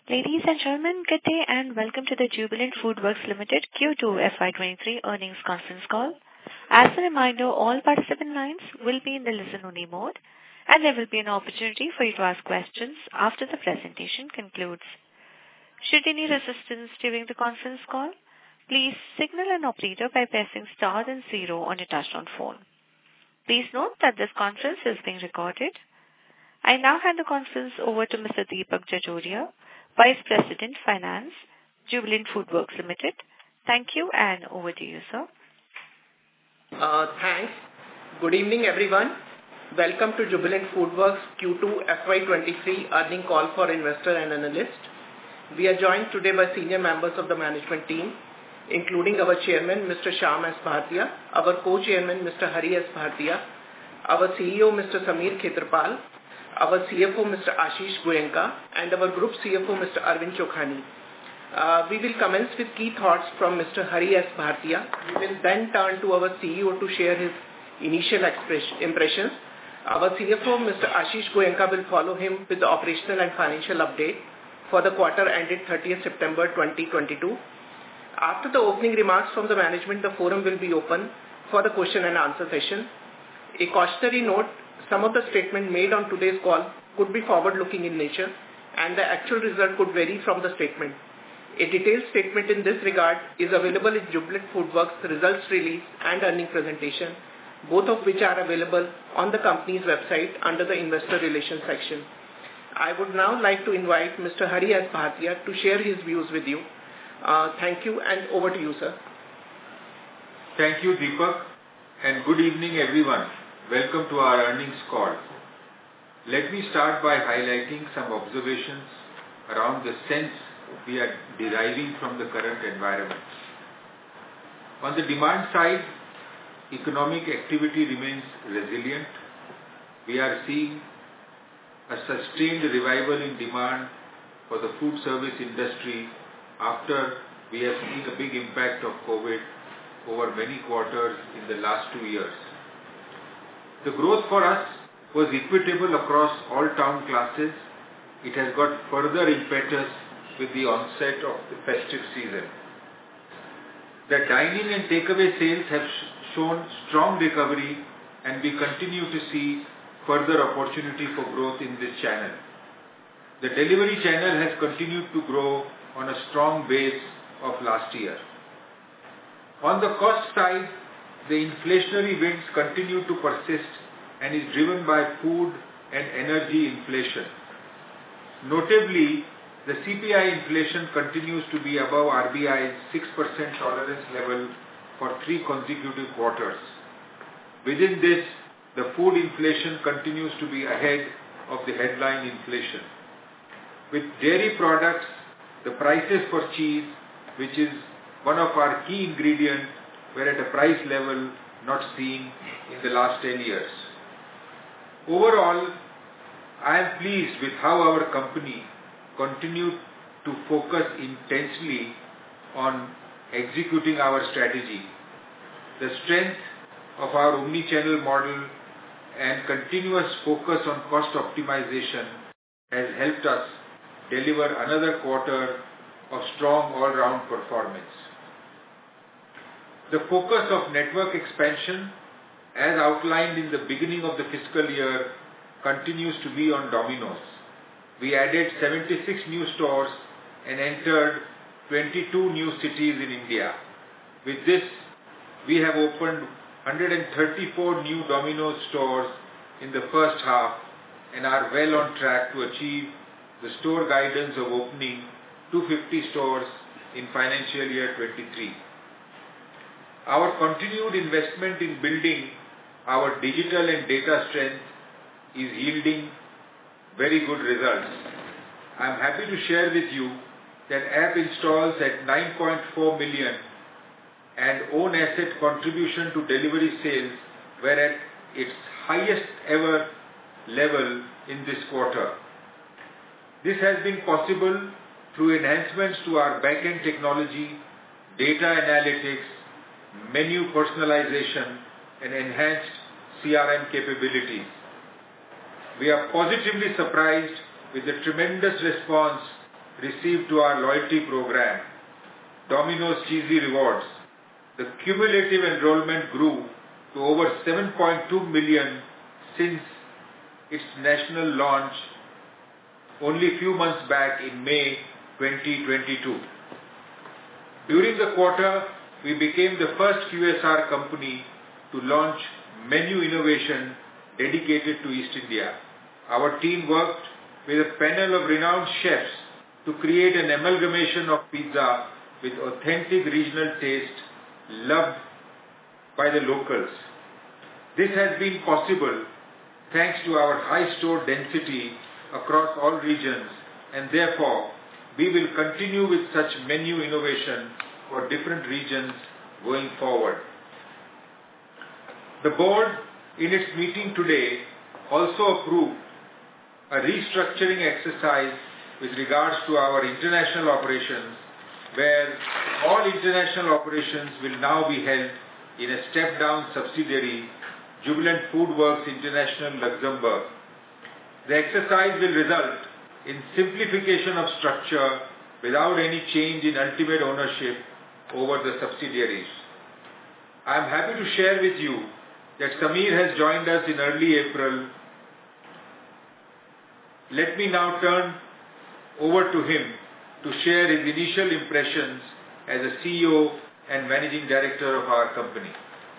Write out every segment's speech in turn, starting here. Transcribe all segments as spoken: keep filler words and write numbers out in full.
Ladies and gentlemen, good day and welcome to the Jubilant FoodWorks Limited Q two F Y twenty-three earnings conference call. As a reminder, all participant lines will be in the listen-only mode, and there will be an opportunity for you to ask questions after the presentation concludes. Should you need assistance during the conference call, please signal an operator by pressing star and zero on your touchtone phone. Please note that this conference is being recorded. I now hand the conference over to Mister Deepak Jajodia, Vice President Finance, Jubilant FoodWorks Limited. Thank you, and over to you, sir. Uh, thanks. Good evening, everyone. Welcome to Jubilant FoodWorks Q two F Y twenty-three earning call for investor and analyst. We are joined today by senior members of the management team, including our chairman, Mister Shyam S. Bhartia, our co-chairman, Mister Hari S. Bhartia, our C E O, Mister Sameer Khetarpal, our C F O, Mister Ashish Goenka, and our Group C F O, Mister Arvind Chokhani. Uh, we will commence with key thoughts from Mister Hari S. Bhartia. We will then turn to our C E O to share his initial impressions. Our C F O, Mister Ashish Goenka, will follow him with the operational and financial update for the quarter ended thirtieth September twenty twenty-two. After the opening remarks from the management, the forum will be open for the question and answer session. A cautionary note: some of the statements made on today's call could be forward-looking in nature, and the actual result could vary from the statement. A detailed statement in this regard is available in Jubilant FoodWorks results release and earning presentation, both of which are available on the company's website under the Investor Relations section. I would now like to invite Mister Hari S. Bhartia to share his views with you. Uh, thank you, and over to you, sir. Thank you, Deepak, and good evening, everyone. Welcome to our earnings call. Let me start by highlighting some observations around the sense we are deriving from the current environment. On the demand side, economic activity remains resilient. We are seeing a sustained revival in demand for the food service industry after we have seen a big impact of COVID over many quarters in the last two years. The growth for us was equitable across all town classes. It has got further impetus with the onset of the festive season. The dining and takeaway sales have sh- shown strong recovery, and we continue to see further opportunity for growth in this channel. The delivery channel has continued to grow on a strong base of last year. On the cost side, the inflationary winds continue to persist and is driven by food and energy inflation. Notably, the C P I inflation continues to be above R B I's six percent tolerance level for three consecutive quarters. Within this, the food inflation continues to be ahead of the headline inflation. With dairy products, the prices for cheese, which is one of our key ingredients, were at a price level not seen in the last ten years. Overall, I am pleased with how our company continued to focus intensely on executing our strategy. The strength of our omni-channel model and continuous focus on cost optimization has helped us deliver another quarter of strong all-round performance. The focus of network expansion, as outlined in the beginning of the fiscal year, continues to be on Domino's. We added seventy-six new stores and entered twenty-two new cities in India. With this, we have opened one hundred thirty-four new Domino's stores in the first half and are well on track to achieve the store guidance of opening two hundred fifty stores in financial year twenty-three. Our continued investment in building our digital and data strength is yielding very good results. I am happy to share with you that app installs at nine point four million and own asset contribution to delivery sales were at its highest ever level in this quarter. This has been possible through enhancements to our back-end technology, data analytics, menu personalization, and enhanced C R M capabilities. We are positively surprised with the tremendous response received to our loyalty program, Domino's Cheesy Rewards, the cumulative enrollment grew to over seven point two million since its national launch only a few months back in May twenty twenty-two. During the quarter, we became the first Q S R company to launch menu innovation dedicated to East India. Our team worked with a panel of renowned chefs to create an amalgamation of pizza with authentic regional taste loved by the locals. This has been possible thanks to our high store density across all regions, and therefore we will continue with such menu innovation for different regions going forward. The board, in its meeting today, also approved a restructuring exercise with regards to our international operations, where all international operations will now be held in a step-down subsidiary, Jubilant FoodWorks International Luxembourg. The exercise will result in simplification of structure without any change in ultimate ownership over the subsidiaries. I am happy to share with you that Samir has joined us in early April. Let me now turn over to him to share his initial impressions as a C E O and Managing Director of our company.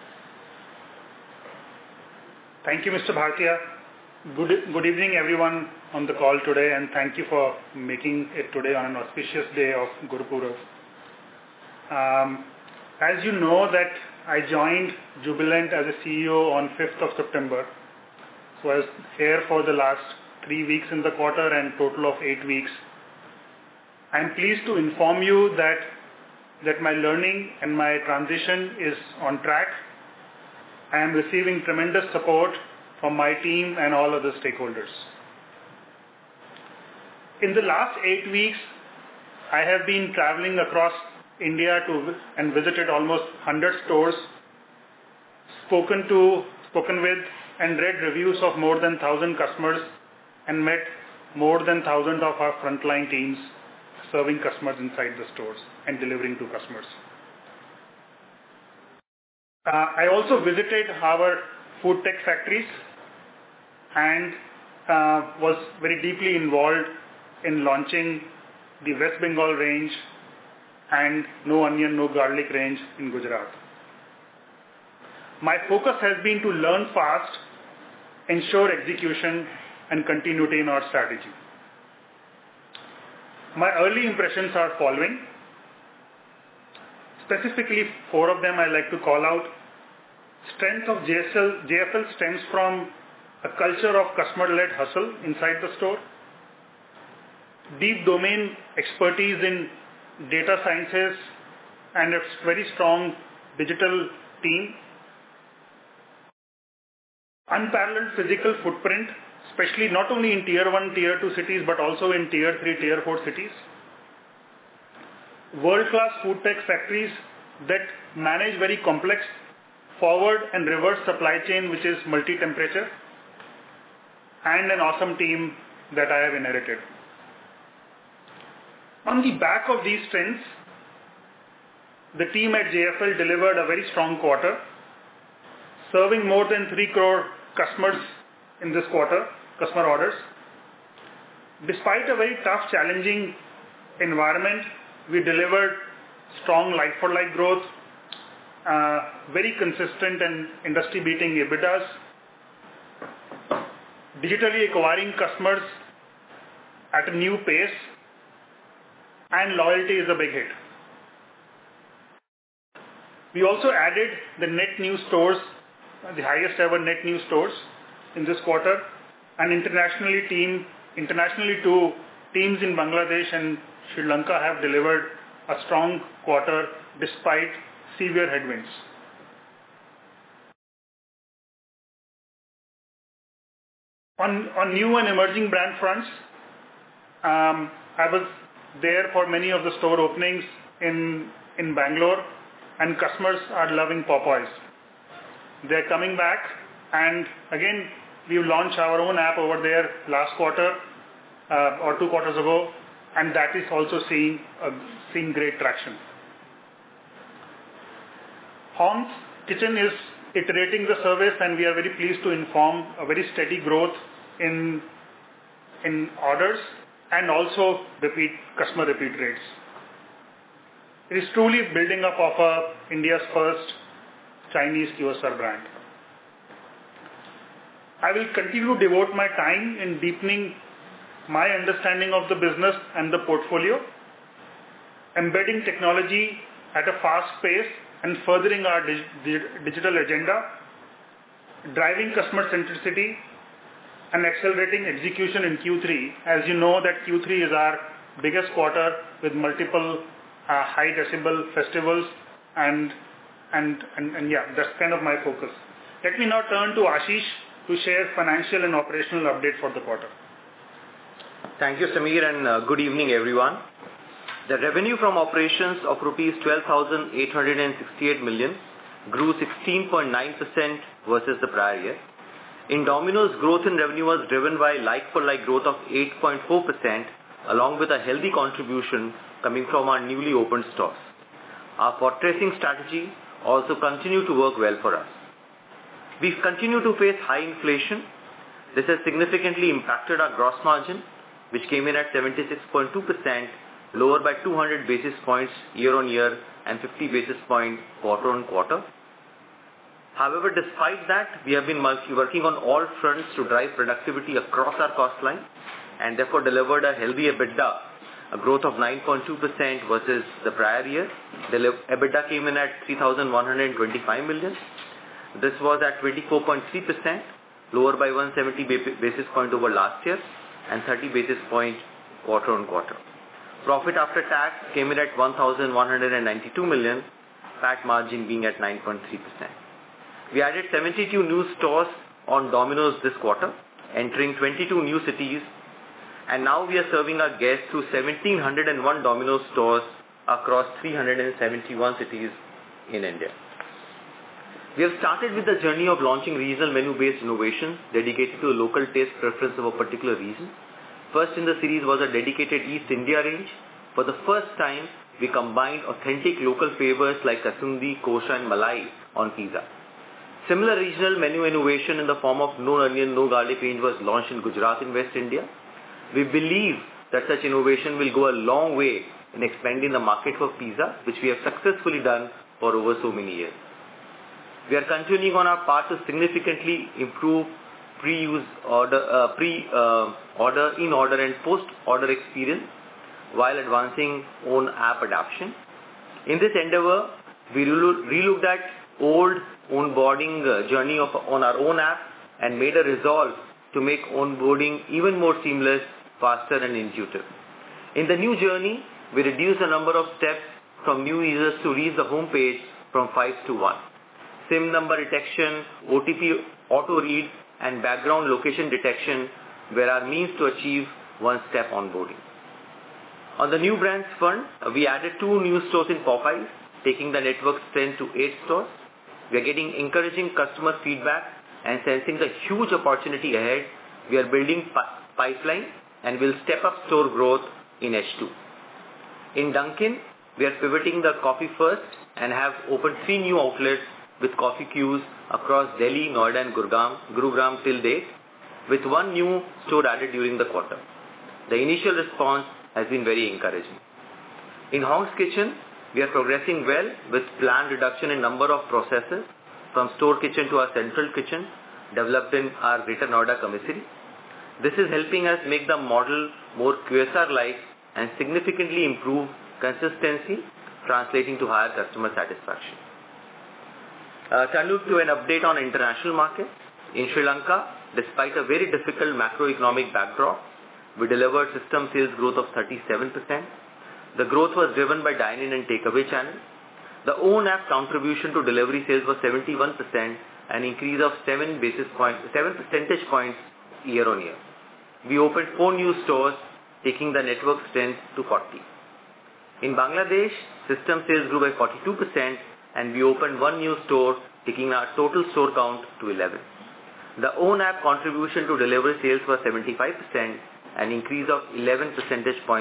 Thank you, Mister Bhartia. Good, good evening, everyone on the call today, and thank you for making it today on an auspicious day of Guru Purav. Um, as you know that I joined Jubilant as a C E O on fifth of September. So I was here for the last three weeks in the quarter and total of eight weeks. I am pleased to inform you that, that my learning and my transition is on track. I am receiving tremendous support from my team and all other stakeholders. In the last eight weeks, I have been traveling across India to and visited almost one hundred stores, spoken to, spoken with and read reviews of more than one thousand customers and met more than one thousand of our frontline teams serving customers inside the stores and delivering to customers. Uh, I also visited our food tech factories and uh, was very deeply involved in launching the West Bengal range and no onion, no garlic range in Gujarat. My focus has been to learn fast, ensure execution and continuity in our strategy. My early impressions are following. Specifically, four of them I like to call out. Strength of J S L, J F L stems from a culture of customer-led hustle inside the store, deep domain expertise in data sciences and a very strong digital team, unparalleled physical footprint, especially not only in tier one, tier two cities, but also in tier three, tier four cities, world-class food tech factories that manage very complex forward and reverse supply chain, which is multi-temperature, and an awesome team that I have inherited. On the back of these strengths, the team at J F L delivered a very strong quarter, serving more than three crore customers in this quarter, customer orders. Despite a very tough, challenging environment, we delivered strong like-for-like growth, uh, very consistent and industry-beating EBITDAs, digitally acquiring customers at a new pace, and loyalty is a big hit. We also added the net new stores, the highest ever net new stores in this quarter, and internationally team, internationally too, teams in Bangladesh and Sri Lanka have delivered a strong quarter despite severe headwinds. On, on new and emerging brand fronts, um, I was there for many of the store openings in, in Bangalore, and customers are loving Popeyes. They're coming back, and again, we launched our own app over there last quarter uh, or two quarters ago, and that is also seeing uh, seeing great traction. Hong's Kitchen is iterating the service, and we are very pleased to inform a very steady growth in in orders and also repeat customer repeat rates. It is truly building up of a India's first Chinese Q S R brand. I will continue to devote my time in deepening my understanding of the business and the portfolio, embedding technology at a fast pace and furthering our dig- digital agenda, driving customer centricity and accelerating execution in Q three. As you know that Q three is our biggest quarter with multiple uh, high decibel festivals and, and, and, and yeah, that's kind of my focus. Let me now turn to Ashish to share financial and operational update for the quarter. Thank you, Samir, and uh, good evening, everyone. The revenue from operations of rupees twelve thousand eight hundred sixty-eight million grew sixteen point nine percent versus the prior year. In Domino's, growth in revenue was driven by like-for-like growth of eight point four percent, along with a healthy contribution coming from our newly opened stores. Our fortressing strategy also continued to work well for us. We continue to face high inflation. This has significantly impacted our gross margin, which came in at seventy-six point two percent, lower by two hundred basis points year-on-year and fifty basis points quarter-on-quarter. However, despite that, we have been working on all fronts to drive productivity across our cost line and therefore delivered a healthy EBITDA, a growth of nine point two percent versus the prior year. The EBITDA came in at three thousand one hundred twenty-five million. This was at twenty-four point three percent, lower by one hundred seventy basis points over last year and thirty basis points quarter-on-quarter. Profit after tax came in at one thousand one hundred ninety-two million, P A T margin being at nine point three percent. We added seventy-two new stores on Domino's this quarter, entering twenty-two new cities, and now we are serving our guests through one thousand seven hundred one Domino's stores across three hundred seventy-one cities in India. We have started with the journey of launching regional menu-based innovations dedicated to a local taste preference of a particular region. First in the series was a dedicated East India range. For the first time, we combined authentic local flavors like kasundi, kosha and malai on pizza. Similar regional menu innovation in the form of no onion, no garlic range was launched in Gujarat in West India. We believe that such innovation will go a long way in expanding the market for pizza, which we have successfully done for over so many years. We are continuing on our path to significantly improve pre-use order, uh, pre-order, uh, in-order and post-order experience while advancing own app adoption. In this endeavor, we relooked at old onboarding uh, journey of, on our own app and made a resolve to make onboarding even more seamless, faster and intuitive. In the new journey, we reduced the number of steps from new users to reach the home page from five to one. SIM number detection, O T P auto-read and background location detection were our means to achieve one-step onboarding. On the new brands front, we added two new stores in Popeyes, taking the network strength to eight stores. We are getting encouraging customer feedback and sensing the huge opportunity ahead. We are building pi- pipeline and will step up store growth in H two. In Dunkin', we are pivoting the coffee first and have opened three new outlets with coffee queues across Delhi, Noida and Gurgaon, Gurugram till date, with one new store added during the quarter. The initial response has been very encouraging. In Hong's Kitchen, we are progressing well with planned reduction in number of processes from store kitchen to our central kitchen developed in our Greater Noida commissary. This is helping us make the model more Q S R-like and significantly improve consistency, translating to higher customer satisfaction. Uh, turning to an update on international markets. In Sri Lanka, despite a very difficult macroeconomic backdrop, we delivered system sales growth of thirty-seven percent. The growth was driven by dine-in and takeaway channels. The own app contribution to delivery sales was seventy-one percent, an increase of seven basis points, seven percentage points year on year. We opened four new stores, taking the network strength to forty. In Bangladesh, system sales grew by forty-two percent, and we opened one new store, taking our total store count to eleven. The own app contribution to delivery sales was seventy-five percent, an increase of eleven percentage points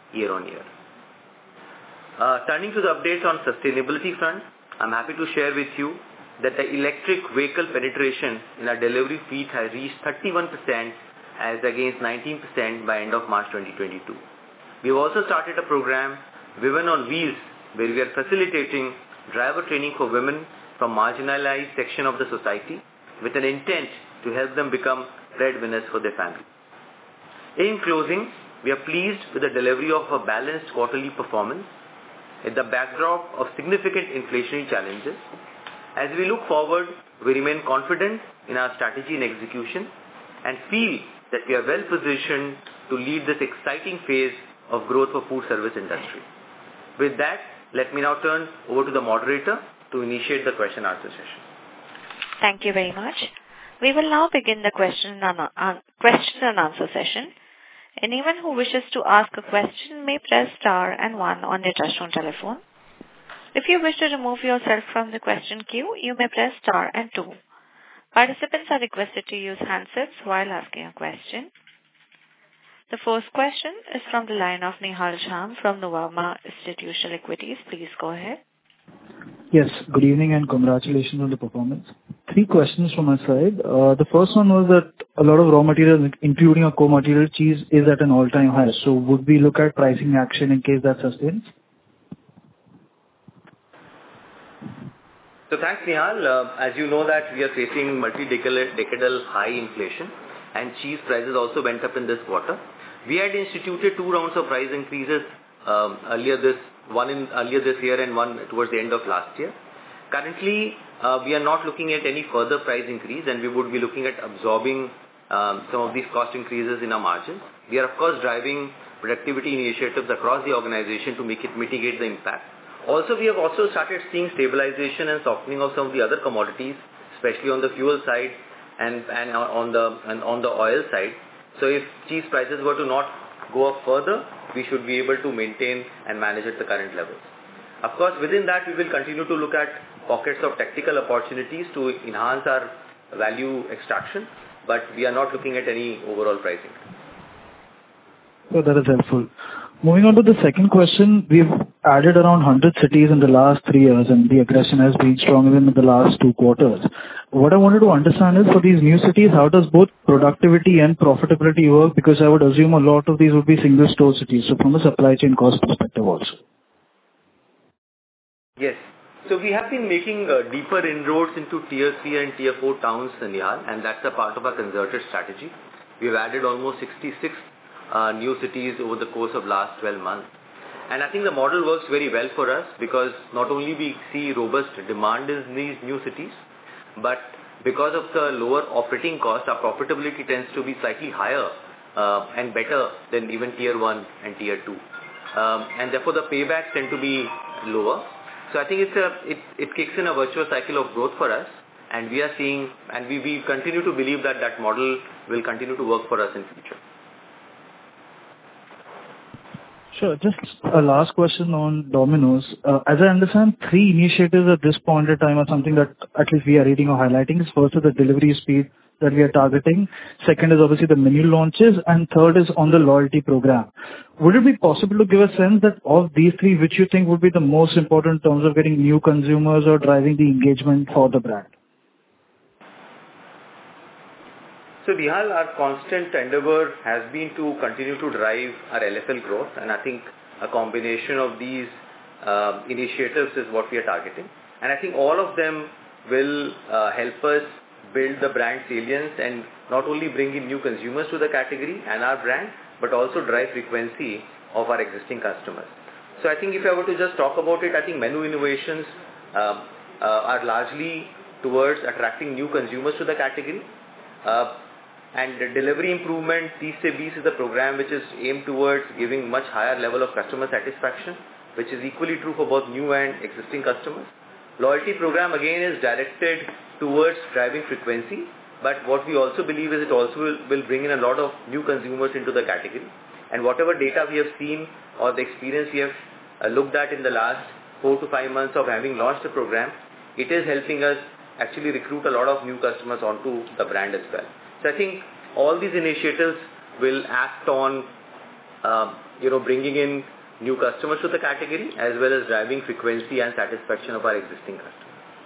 year on year. Uh, turning to the updates on sustainability front, I'm happy to share with you that the electric vehicle penetration in our delivery fleet has reached thirty-one percent as against nineteen percent by end of March twenty twenty-two. We have also started a program, Women on Wheels, where we are facilitating driver training for women from marginalized section of the society with an intent to help them become breadwinners for their family. In closing, we are pleased with the delivery of a balanced quarterly performance in the backdrop of significant inflationary challenges. As we look forward, we remain confident in our strategy and execution and feel that we are well positioned to lead this exciting phase of growth for food service industry. With that, let me now turn over to the moderator to initiate the question and answer session. Thank you very much. We will now begin the question and, uh, question and answer session. Anyone who wishes to ask a question may press star and one on their touchtone telephone. If you wish to remove yourself from the question queue, you may press star and two. Participants are requested to use handsets while asking a question. The first question is from the line of Nihal Jham from Nuvama Institutional Equities. Please go ahead. Yes, good evening and congratulations on the performance. Three questions from my side. Uh, the first one was that a lot of raw materials, including a co-material cheese, is at an all-time high. So would we look at pricing action in case that sustains? So thanks, Nihal. Uh, as you know that we are facing multi-decadal high inflation and cheese prices also went up in this quarter. We had instituted two rounds of price increases um, earlier this one in earlier this year and one towards the end of last year. Currently, uh, we are not looking at any further price increase and we would be looking at absorbing um, some of these cost increases in our margins. We are of course driving productivity initiatives across the organization to make it mitigate the impact. Also, we have also started seeing stabilization and softening of some of the other commodities, especially on the fuel side and, and on the and on the oil side. So if cheese prices were to not go up further, we should be able to maintain and manage at the current levels. Of course, within that, we will continue to look at pockets of tactical opportunities to enhance our value extraction, but we are not looking at any overall pricing. So that is helpful. Moving on to the second question, we've added around one hundred cities in the last three years and the aggression has been strong even in the last two quarters. What I wanted to understand is for these new cities, how does both productivity and profitability work? Because I would assume a lot of these would be single store cities. So from a supply chain cost perspective also. Yes. So we have been making uh, deeper inroads into tier three and tier four towns, Nihal, and that's a part of our concerted strategy. We've added almost sixty-six uh, new cities over the course of last twelve months. And I think the model works very well for us because not only we see robust demand in these new cities, but because of the lower operating cost, our profitability tends to be slightly higher uh, and better than even tier one and tier two. Um, and therefore the paybacks tend to be lower. So I think it's a, it, it kicks in a virtuous cycle of growth for us, and we are seeing, and we, we continue to believe that that model will continue to work for us in future. Sure. Just a last question on Domino's. Uh, as I understand, three initiatives at this point in time are something that at least we are reading or highlighting. First is the delivery speed that we are targeting. Second is obviously the menu launches. And third is on the loyalty program. Would it be possible to give a sense that of these three, which you think would be the most important in terms of getting new consumers or driving the engagement for the brand? So Nihal, our constant endeavor has been to continue to drive our L F L growth, and I think a combination of these uh, initiatives is what we are targeting. And I think all of them will uh, help us build the brand salience and not only bring in new consumers to the category and our brand, but also drive frequency of our existing customers. So I think if I were to just talk about it, I think menu innovations uh, uh, are largely towards attracting new consumers to the category. Uh, And the delivery improvement, T C B is a program which is aimed towards giving much higher level of customer satisfaction, which is equally true for both new and existing customers. Loyalty program again is directed towards driving frequency, but what we also believe is it also will, will bring in a lot of new consumers into the category. And whatever data we have seen or the experience we have uh, looked at in the last four to five months of having launched the program, it is helping us actually recruit a lot of new customers onto the brand as well. So I think all these initiatives will act on uh, you know, bringing in new customers to the category as well as driving frequency and satisfaction of our existing customers.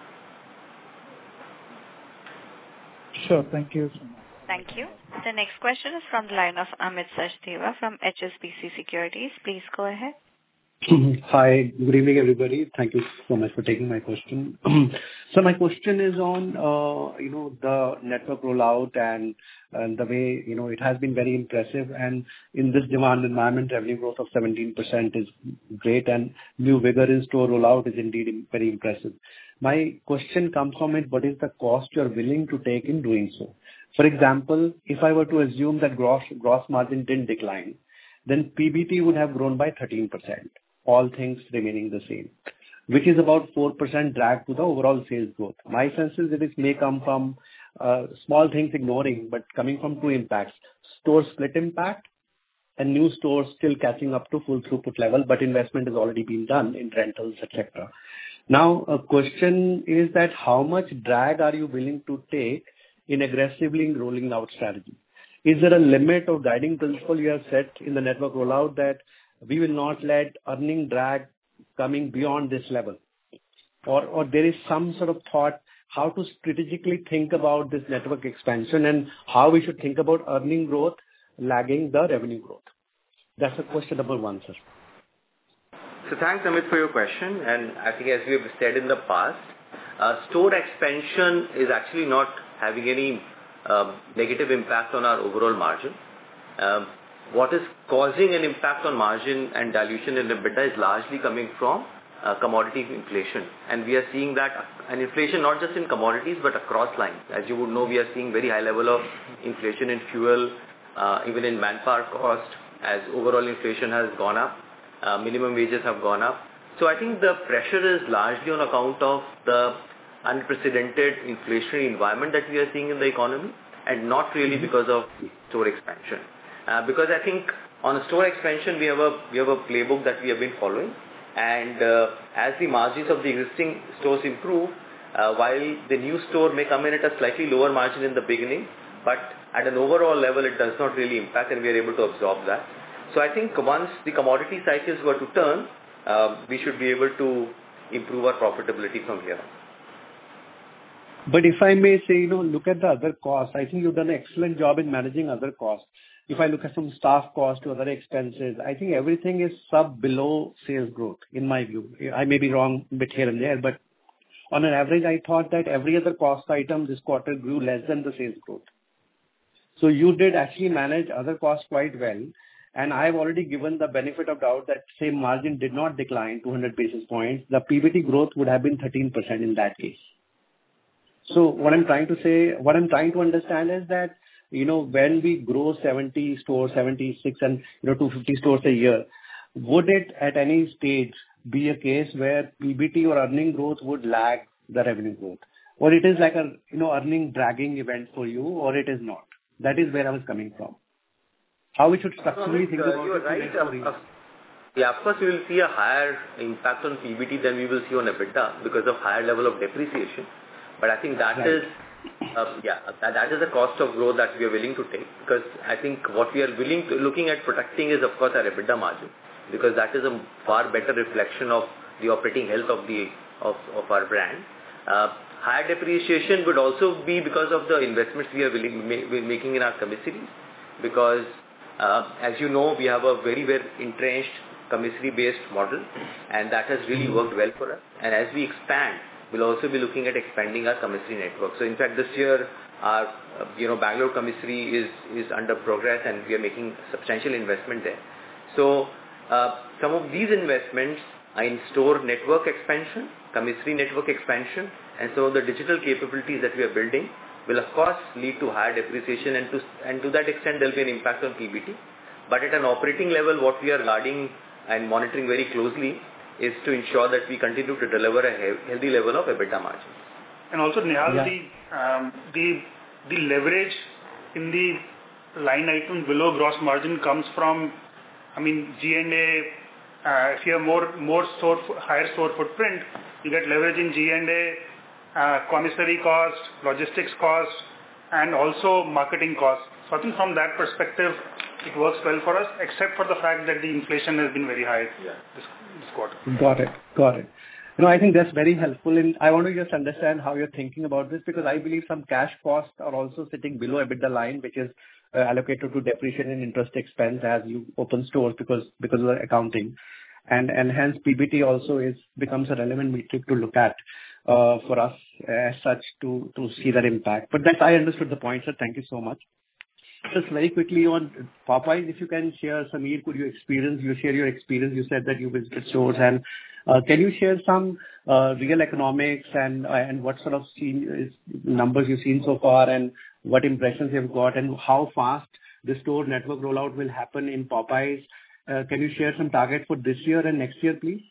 Sure. Thank you. Thank you. The next question is from the line of Amit Sachdeva from H S B C Securities. Please go ahead. Hi. Good evening, everybody. Thank you so much for taking my question. So my question is on, uh, you know, the network rollout and, and the way, you know, it has been very impressive. And in this demand environment, revenue growth of seventeen percent is great, and new vigor in store rollout is indeed very impressive. My question comes from it, what is the cost you're willing to take in doing so? For example, if I were to assume that gross, gross margin didn't decline, then P B T would have grown by thirteen percent. All things remaining the same, which is about four percent drag to the overall sales growth. My sense is that it may come from uh, small things ignoring, but coming from two impacts: store split impact and new stores still catching up to full throughput level, but investment has already been done in rentals, et cetera. Now, a question is that how much drag are you willing to take in aggressively rolling out strategy? Is there a limit or guiding principle you have set in the network rollout that we will not let earning drag coming beyond this level? Or, or there is some sort of thought how to strategically think about this network expansion and how we should think about earning growth lagging the revenue growth? That's a question number one, sir. So thanks, Amit, for your question. And I think as we have said in the past, uh, store expansion is actually not having any um, negative impact on our overall margin. Um, What is causing an impact on margin and dilution in EBITDA is largely coming from uh, commodity inflation. And we are seeing that an inflation not just in commodities but across lines. As you would know, we are seeing very high level of inflation in fuel, uh, even in manpower cost, as overall inflation has gone up, uh, minimum wages have gone up. So I think the pressure is largely on account of the unprecedented inflationary environment that we are seeing in the economy and not really because of store expansion. Uh, because I think on a store expansion, we have a we have a playbook that we have been following, and uh, as the margins of the existing stores improve, uh, while the new store may come in at a slightly lower margin in the beginning, but at an overall level, it does not really impact, and we are able to absorb that. So I think once the commodity cycles were to turn, uh, we should be able to improve our profitability from here. But if I may say, you know, look at the other costs. I think you've done an excellent job in managing other costs. If I look at some staff cost to other expenses, I think everything is sub below sales growth, in my view. I may be wrong a bit here and there, but on an average, I thought that every other cost item this quarter grew less than the sales growth. So you did actually manage other costs quite well. And I've already given the benefit of doubt that same margin did not decline two hundred basis points. The P B T growth would have been thirteen percent in that case. So what I'm trying to say, what I'm trying to understand is that, you know, when we grow seventy stores, seventy-six and, you know, two hundred fifty stores a year, would it at any stage be a case where P B T or earning growth would lag the revenue growth? Or it is like a, you know, earning dragging event for you, or it is not? That is where I was coming from. How we should structurally think about it. Right. Uh, uh, yeah, of course, we will see a higher impact on P B T than we will see on EBITDA because of higher level of depreciation. But I think that right. is Uh, yeah, that, that is the cost of growth that we are willing to take, because I think what we are willing to looking at protecting is of course our EBITDA margin, because that is a far better reflection of the operating health of the of, of our brand. Uh, higher depreciation would also be because of the investments we are willing, ma- making in our commissaries, because uh, as you know, we have a very very entrenched commissary based model, and that has really worked well for us. And as we expand, we'll also be looking at expanding our commissary network. So in fact, this year, our, uh, you know, Bangalore commissary is, is under progress, and we are making substantial investment there. So uh, some of these investments are in store network expansion, commissary network expansion, and some of the digital capabilities that we are building will of course lead to higher depreciation, and to, and to that extent there will be an impact on P B T. But at an operating level, what we are guarding and monitoring very closely is to ensure that we continue to deliver a healthy level of EBITDA margin. And also, Nihal, yeah. the, um, the the leverage in the line item below gross margin comes from, I mean, G and A. Uh, if you have more more store higher store footprint, you get leverage in G and A, uh, commissary cost, logistics cost, and also marketing costs. So I think from that perspective, it works well for us, except for the fact that the inflation has been very high Yeah. this, this quarter. Got it. Got it. No, I think that's very helpful. And I want to just understand how you're thinking about this, because I believe some cash costs are also sitting below EBITDA line, which is uh, allocated to depreciation and interest expense as you open stores because because of the accounting. And and hence P B T also is becomes a relevant metric to look at uh, for us as such to to see that impact. But that I understood the point, sir. Thank you so much. Just very quickly on Popeyes, if you can share, Sameer, could you experience, you share your experience, you said that you visited stores, and uh, can you share some uh, real economics and uh, and what sort of seen, is, numbers you've seen so far, and what impressions you've got, and how fast the store network rollout will happen in Popeyes? Uh, can you share some target for this year and next year, please?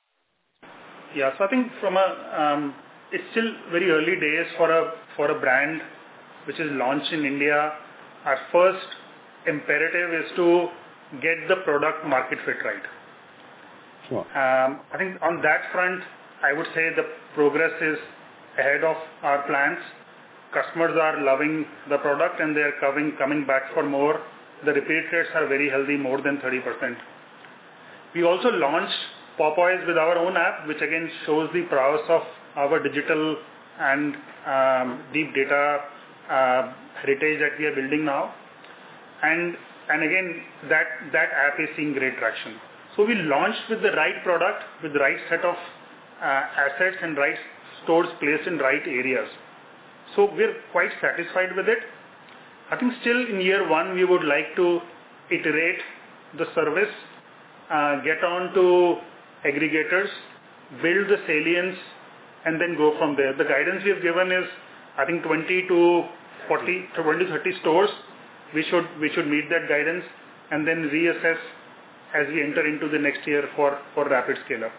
Yeah, so I think from a, um, it's still very early days for a for a brand which is launched in India. Our first imperative is to get the product market fit right. Sure. Um, I think on that front, I would say the progress is ahead of our plans. Customers are loving the product and they are coming coming back for more. The repeat rates are very healthy, more than thirty percent. We also launched Popeyes with our own app, which again shows the prowess of our digital and um, deep data uh, heritage that we are building now. And and again, that, that app is seeing great traction. So we launched with the right product, with the right set of uh, assets and right stores placed in right areas. So we're quite satisfied with it. I think still in year one, we would like to iterate the service, uh, get on to aggregators, build the salience, and then go from there. The guidance we have given is, I think, twenty to forty, twenty to thirty stores. We should, we should meet that guidance and then reassess as we enter into the next year for, for rapid scale-up.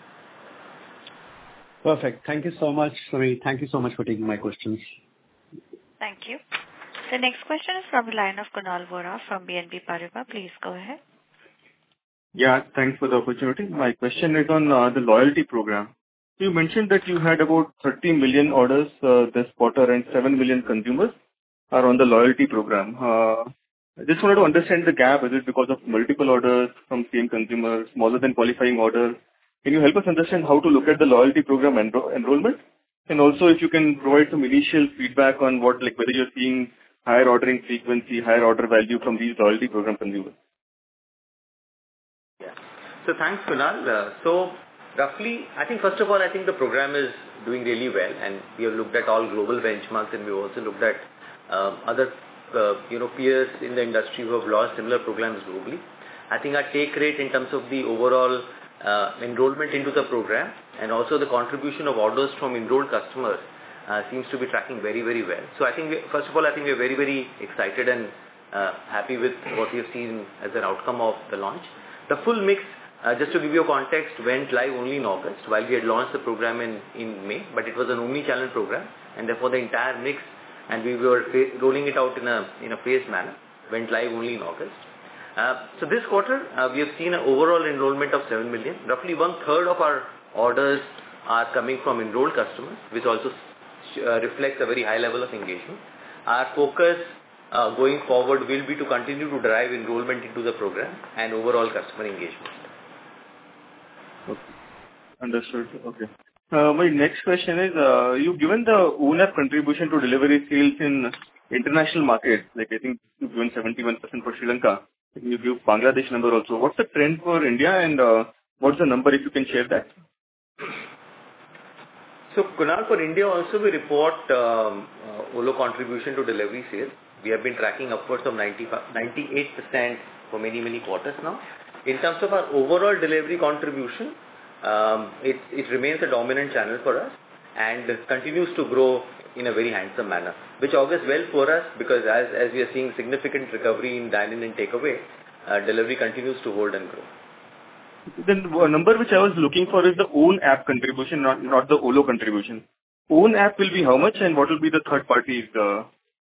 Perfect. Thank you so much, Sameer. Thank you so much for taking my questions. Thank you. The next question is from the line of Kunal Vora from B N P Paribas. Please go ahead. Yeah, thanks for the opportunity. My question is on uh, the loyalty program. You mentioned that you had about thirty million orders uh, this quarter and seven million consumers are on the loyalty program. Uh, I just wanted to understand the gap. Is it because of multiple orders from same consumer, smaller than qualifying orders? Can you help us understand how to look at the loyalty program enro- enrollment? And also if you can provide some initial feedback on what, like whether you're seeing higher ordering frequency, higher order value from these loyalty program consumers. Yeah. So thanks, Kunal. Uh, so roughly, I think first of all, I think the program is doing really well, and we have looked at all global benchmarks, and we also looked at um, other uh, you know peers in the industry who have launched similar programs globally. I think our take rate in terms of the overall uh, enrollment into the program and also the contribution of orders from enrolled customers uh, seems to be tracking very, very well. So I think, we, first of all, I think we are very, very excited and uh, happy with what we have seen as an outcome of the launch. The full mix, uh, just to give you a context, went live only in August, while we had launched the program in, in May, but it was an omni-channel program, and therefore the entire mix, and we were fa- rolling it out in a in a phased manner, went live only in August. Uh, so this quarter, uh, we have seen an overall enrollment of seven million. Roughly one third of our orders are coming from enrolled customers, which also uh, reflects a very high level of engagement. Our focus uh, going forward will be to continue to drive enrollment into the program and overall customer engagement. Okay. Understood. Okay. Uh, my next question is, uh, you've given the own app contribution to delivery sales in international markets. Like I think you've given seventy-one percent for Sri Lanka. You give Bangladesh number also. What's the trend for India, and uh, what's the number if you can share that? So Kunal, for India also we report um, uh, Olo contribution to delivery sales. We have been tracking upwards of ninety-eight percent for many, many quarters now. In terms of our overall delivery contribution, um, it, it remains a dominant channel for us and continues to grow in a very handsome manner, which augurs well for us because as, as we are seeing significant recovery in dine-in and takeaway, uh, delivery continues to hold and grow. Then the number which I was looking for is the own app contribution, not not the Olo contribution. Own app will be how much, and what will be the third party? Uh...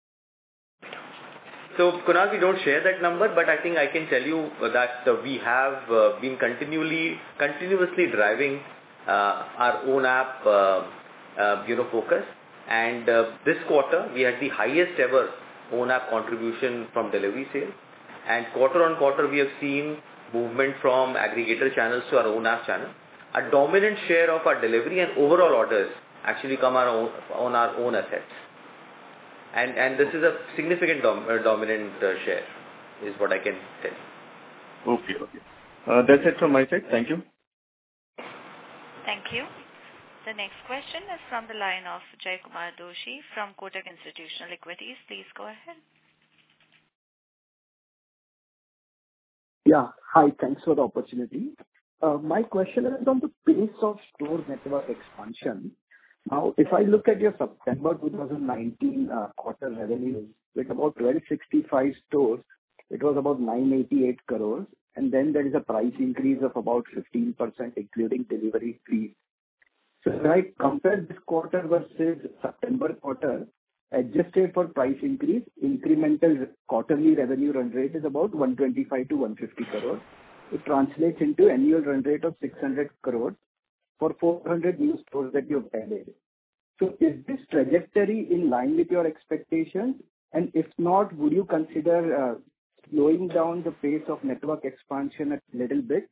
So Kunal, we don't share that number, but I think I can tell you that uh, we have uh, been continually, continuously driving uh, our own app, uh, uh, you know, focus. And uh, this quarter, we had the highest ever own app contribution from delivery sales. And quarter on quarter, we have seen movement from aggregator channels to our own app channel. A dominant share of our delivery and overall orders actually come our own, on our own assets. And and this is a significant dom, uh, dominant uh, share, is what I can tell you. Okay, okay. Uh, that's it from my side. Thank you. Thank you. The next question is from the line of Jaykumar Doshi from Kotak Institutional Equities. Please go ahead. Yeah. Hi. Thanks for the opportunity. Uh, my question is on the pace of store network expansion. Now, if I look at your September twenty nineteen uh, quarter revenues with about twelve sixty-five stores, it was about nine eighty-eight crores. And then there is a price increase of about fifteen percent, including delivery fees. So if I compare this quarter versus September quarter, adjusted for price increase, incremental quarterly revenue run rate is about one twenty-five to one fifty crores. It translates into annual run rate of six hundred crores for four hundred new stores that you've added. So is this trajectory in line with your expectations? And if not, would you consider uh, slowing down the pace of network expansion a little bit?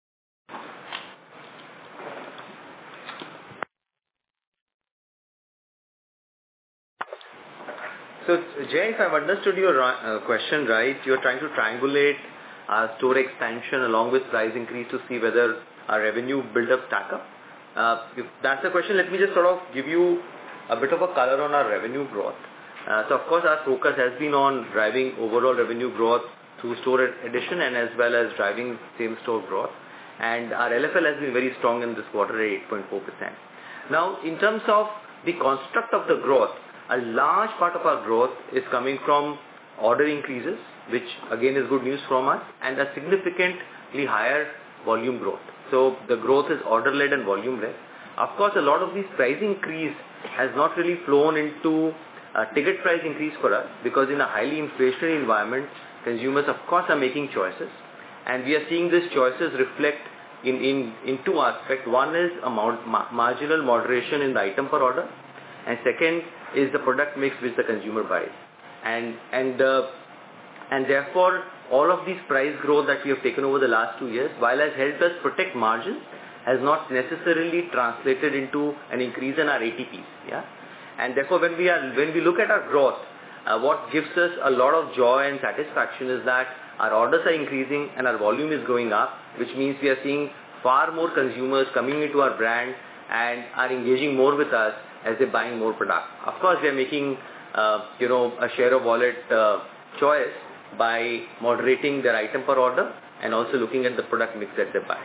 So, Jay, if I've understood your uh, question right, you're trying to triangulate our store expansion along with price increase to see whether our revenue build-up stack up. Uh, if that's the question, let me just sort of give you a bit of a color on our revenue growth. Uh, so, of course, our focus has been on driving overall revenue growth through store addition and as well as driving same-store growth. And our L F L has been very strong in this quarter at eight point four percent. Now, in terms of the construct of the growth, a large part of our growth is coming from order increases, which again is good news from us, and a significantly higher volume growth. So the growth is order-led and volume-led. Of course, a lot of these price increase has not really flown into a ticket price increase for us, because in a highly inflationary environment, consumers of course are making choices, and we are seeing these choices reflect in, in, in two aspects. One is a mar- marginal moderation in the item per order, and second is the product mix which the consumer buys. And, and, uh, and therefore, all of these price growth that we have taken over the last two years, while has helped us protect margins, has not necessarily translated into an increase in our A T Ps. Yeah? And therefore, when we are when we look at our growth, uh, what gives us a lot of joy and satisfaction is that our orders are increasing and our volume is going up, which means we are seeing far more consumers coming into our brand and are engaging more with us as they're buying more product. Of course, they're making uh, you know a share of wallet uh, choice by moderating their item per order and also looking at the product mix that they buy.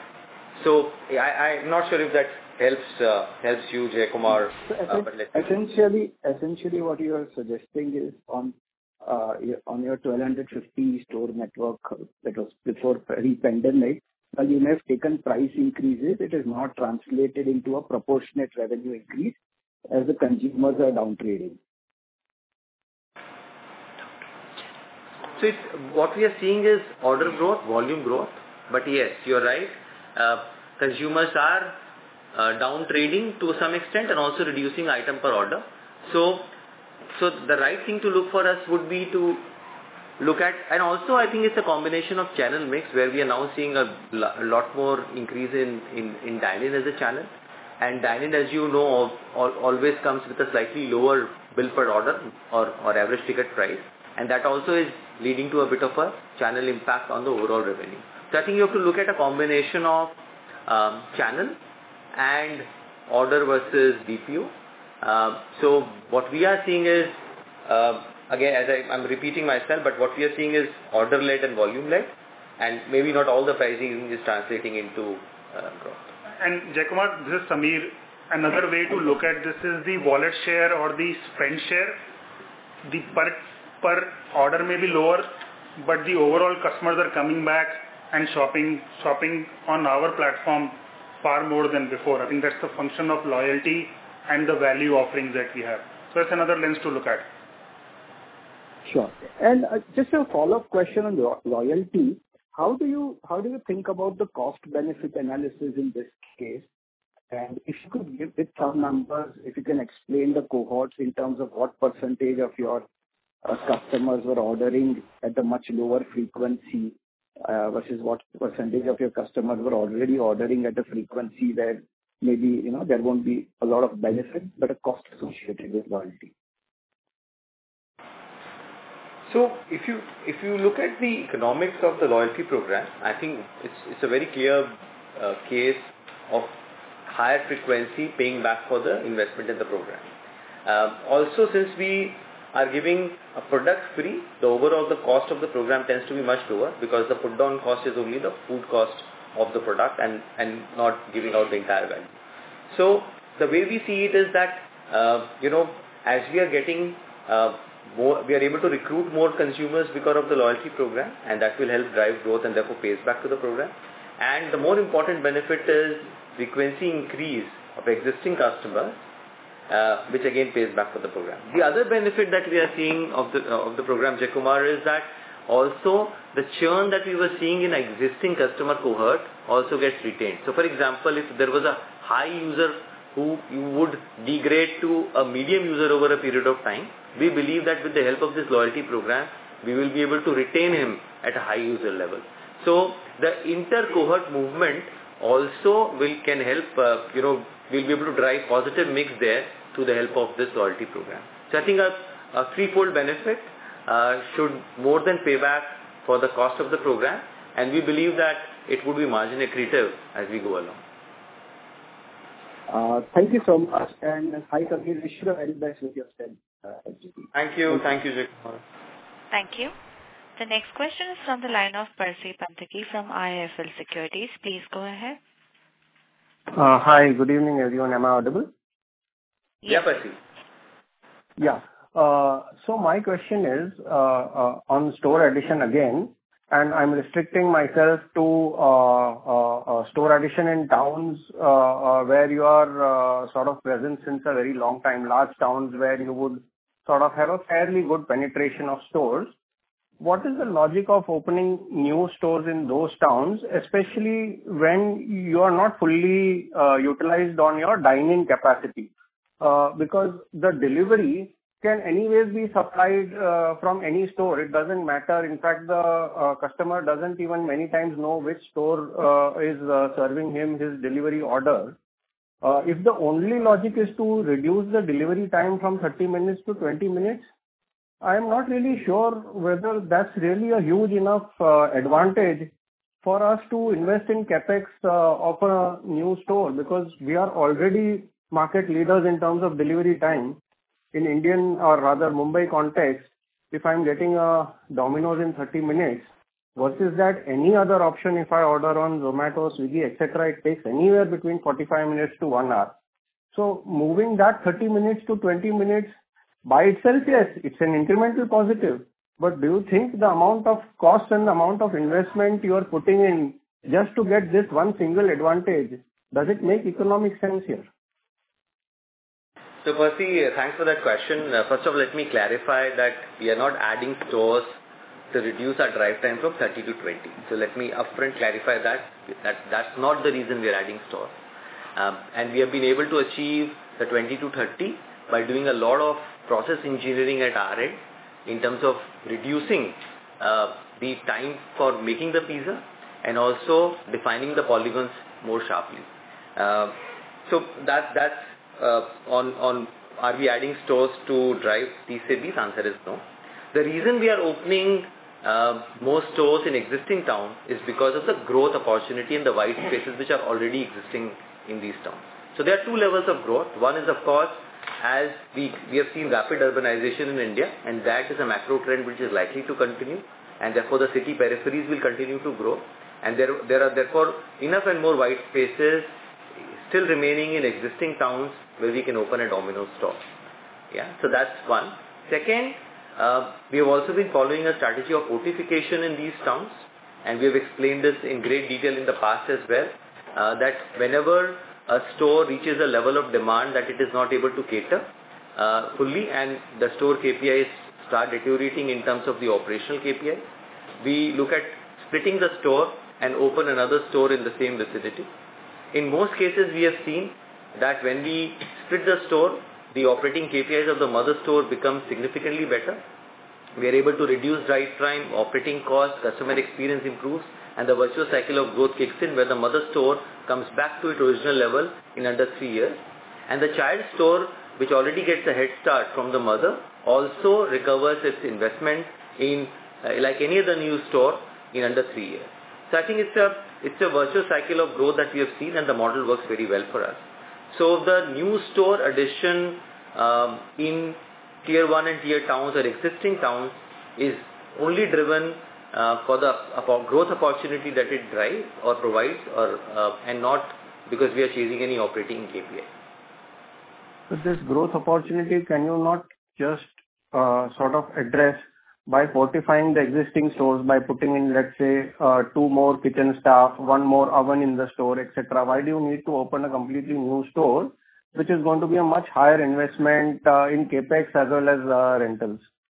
So I, I'm not sure if that helps uh, helps you, Jaykumar. So Uh, but let's essentially, essentially, what you are suggesting is on uh, your- on your twelve fifty store network that was before pre-pandemic, while you may have taken price increases, it is not translated into a proportionate revenue increase as the consumers are down trading. So it's, what we are seeing is order growth, volume growth. But yes, you're right. Uh, consumers are uh, down trading to some extent and also reducing item per order. So, so the right thing to look for us would be to look at, and also I think it's a combination of channel mix where we are now seeing a, lo- a lot more increase in, in, in dine-in as a channel. And dine-in, as you know, al- al- always comes with a slightly lower bill per order or, or average ticket price. And that also is leading to a bit of a channel impact on the overall revenue. So I think you have to look at a combination of um, channel and order versus D P O. Uh, so what we are seeing is, uh, again, as I, I'm repeating myself, but what we are seeing is order-led and volume-led, and maybe not all the pricing is translating into uh, growth. And Jaykumar, this is Samir. Another way to look at this is the wallet share or the spend share. The per per order may be lower, but the overall customers are coming back and shopping shopping on our platform far more than before. I think that's the function of loyalty and the value offerings that we have. So that's another lens to look at. Sure. And uh, just a follow-up question on lo- loyalty. How do you how do you think about the cost-benefit analysis in this case? And if you could give with some numbers, if you can explain the cohorts in terms of what percentage of your uh, customers were ordering at a much lower frequency uh, versus what percentage of your customers were already ordering at a frequency where maybe, you know, there won't be a lot of benefit, but a cost associated with loyalty? So if you if you look at the economics of the loyalty program, I think it's it's a very clear uh, case of higher frequency paying back for the investment in the program. Uh, also, since we are giving a product free, the overall the cost of the program tends to be much lower because the put down cost is only the food cost of the product and, and not giving out the entire value. So the way we see it is that, uh, you know, as we are getting uh, more, we are able to recruit more consumers because of the loyalty program, and that will help drive growth and therefore pays back to the program. And the more important benefit is frequency increase of existing customers, uh, which again pays back for the program. The other benefit that we are seeing of the uh, of the program, Jay Kumar, is that also the churn that we were seeing in existing customer cohort also gets retained. So for example, if there was a high user who you would degrade to a medium user over a period of time, we believe that with the help of this loyalty program, we will be able to retain him at a high user level. So the inter-cohort movement also will can help, uh, you know, we'll be able to drive positive mix there through the help of this loyalty program. So I think a, a threefold benefit uh, should more than pay back for the cost of the program, and we believe that it would be margin accretive as we go along. Uh, thank you so much, and hi Kabir, wish you the very best with your study. Uh, thank you, thank you, Jay. Thank you. The next question is from the line of Percy Panthaki from I I F L Securities. Please go ahead. Uh, hi, good evening everyone. Am I audible? Yes. Yeah, Percy. Yeah. Uh, so my question is uh, uh, on store addition again, and I'm restricting myself to uh, uh, uh, store addition in towns uh, uh, where you are uh, sort of present since a very long time, large towns where you would sort of have a fairly good penetration of stores. What is the logic of opening new stores in those towns, especially when you are not fully uh, utilized on your dining capacity? Uh, because the delivery can anyways be supplied uh, from any store. It doesn't matter. In fact, the uh, customer doesn't even many times know which store uh, is uh, serving him his delivery order. Uh, if the only logic is to reduce the delivery time from thirty minutes to twenty minutes, I am not really sure whether that's really a huge enough uh, advantage for us to invest in capex uh, of a new store, because we are already market leaders in terms of delivery time. In Indian or rather Mumbai context, if I'm getting a Domino's in thirty minutes versus that any other option, if I order on Zomato, Swiggy, et cetera, it takes anywhere between forty-five minutes to one hour. So moving that thirty minutes to twenty minutes by itself, yes, it's an incremental positive. But do you think the amount of cost and the amount of investment you are putting in just to get this one single advantage, does it make economic sense here? So Percy, thanks for that question. Uh, first of all, let me clarify that we are not adding stores to reduce our drive time from thirty to twenty. So let me upfront clarify that. that that's not the reason we are adding stores. Um, and we have been able to achieve the twenty to thirty by doing a lot of process engineering at our end in terms of reducing uh, the time for making the pizza and also defining the polygons more sharply. Uh, so that that's uh, on on are we adding stores to drive T C Bs? Answer is no. The reason we are opening uh, more stores in existing towns is because of the growth opportunity and the white spaces which are already existing in these towns. So there are two levels of growth. One is, of course, as we, we have seen rapid urbanization in India, and that is a macro trend which is likely to continue, and therefore the city peripheries will continue to grow, and there, there are therefore enough and more white spaces still remaining in existing towns where we can open a Domino's store. Yeah, so that's one. Second, uh, we have also been following a strategy of fortification in these towns, and we have explained this in great detail in the past as well, uh, that whenever a store reaches a level of demand that it is not able to cater uh, fully, and the store K P Is start deteriorating in terms of the operational K P I, we look at splitting the store and open another store in the same vicinity. In most cases, we have seen that when we split the store, the operating K P Is of the mother store become significantly better, we are able to reduce drive time, operating costs, customer experience improves, and the virtuous cycle of growth kicks in where the mother store comes back to its original level in under three years. And the child store, which already gets a head start from the mother, also recovers its investment in, uh, like any other new store, in under three years. So I think it's a, it's a virtuous cycle of growth that we have seen, and the model works very well for us. So the new store addition um, in tier one and tier towns or existing towns is only driven uh, for the for growth opportunity that it drives or provides, or uh, and not because we are chasing any operating K P I. So this growth opportunity, can you not just uh, sort of address by fortifying the existing stores by putting in, let's say, uh, two more kitchen staff, one more oven in the store, et cetera? Why do you need to open a completely new store, which is going to be a much higher investment uh, in capex as well as uh, rentals?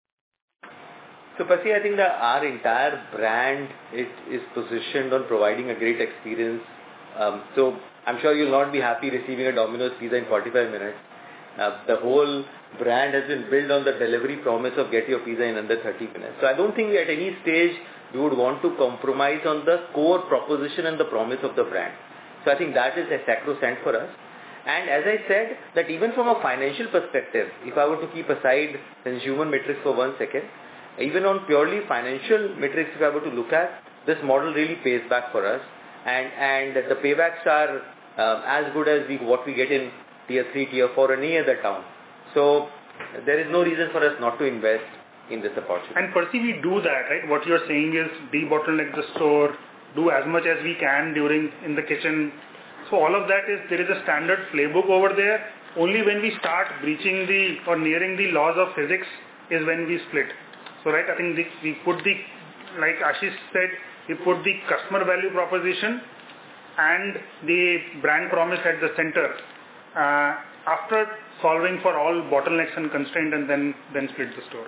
So, Percy, I think that our entire brand is, is positioned on providing a great experience. Um, so, I'm sure you'll not be happy receiving a Domino's pizza in forty-five minutes. Uh, the whole brand has been built on the delivery promise of get your pizza in under thirty minutes. So, I don't think at any stage we would want to compromise on the core proposition and the promise of the brand. So, I think that is a sacrosanct for us. And as I said, that even from a financial perspective, if I were to keep aside consumer metrics for one second, even on purely financial metrics, if I were to look at, this model really pays back for us. And and the paybacks are uh, as good as we, what we get in tier three, tier four, or any other town. So there is no reason for us not to invest in this opportunity. And Percy, we do that, right? What you're saying is de-bottleneck the store, do as much as we can during in the kitchen. So all of that is, there is a standard playbook over there. Only when we start breaching the or nearing the laws of physics is when we split. So right, I think the, we put the, like Ashish said, we put the customer value proposition and the brand promise at the center uh, after solving for all bottlenecks and constraints, and then, then split the store.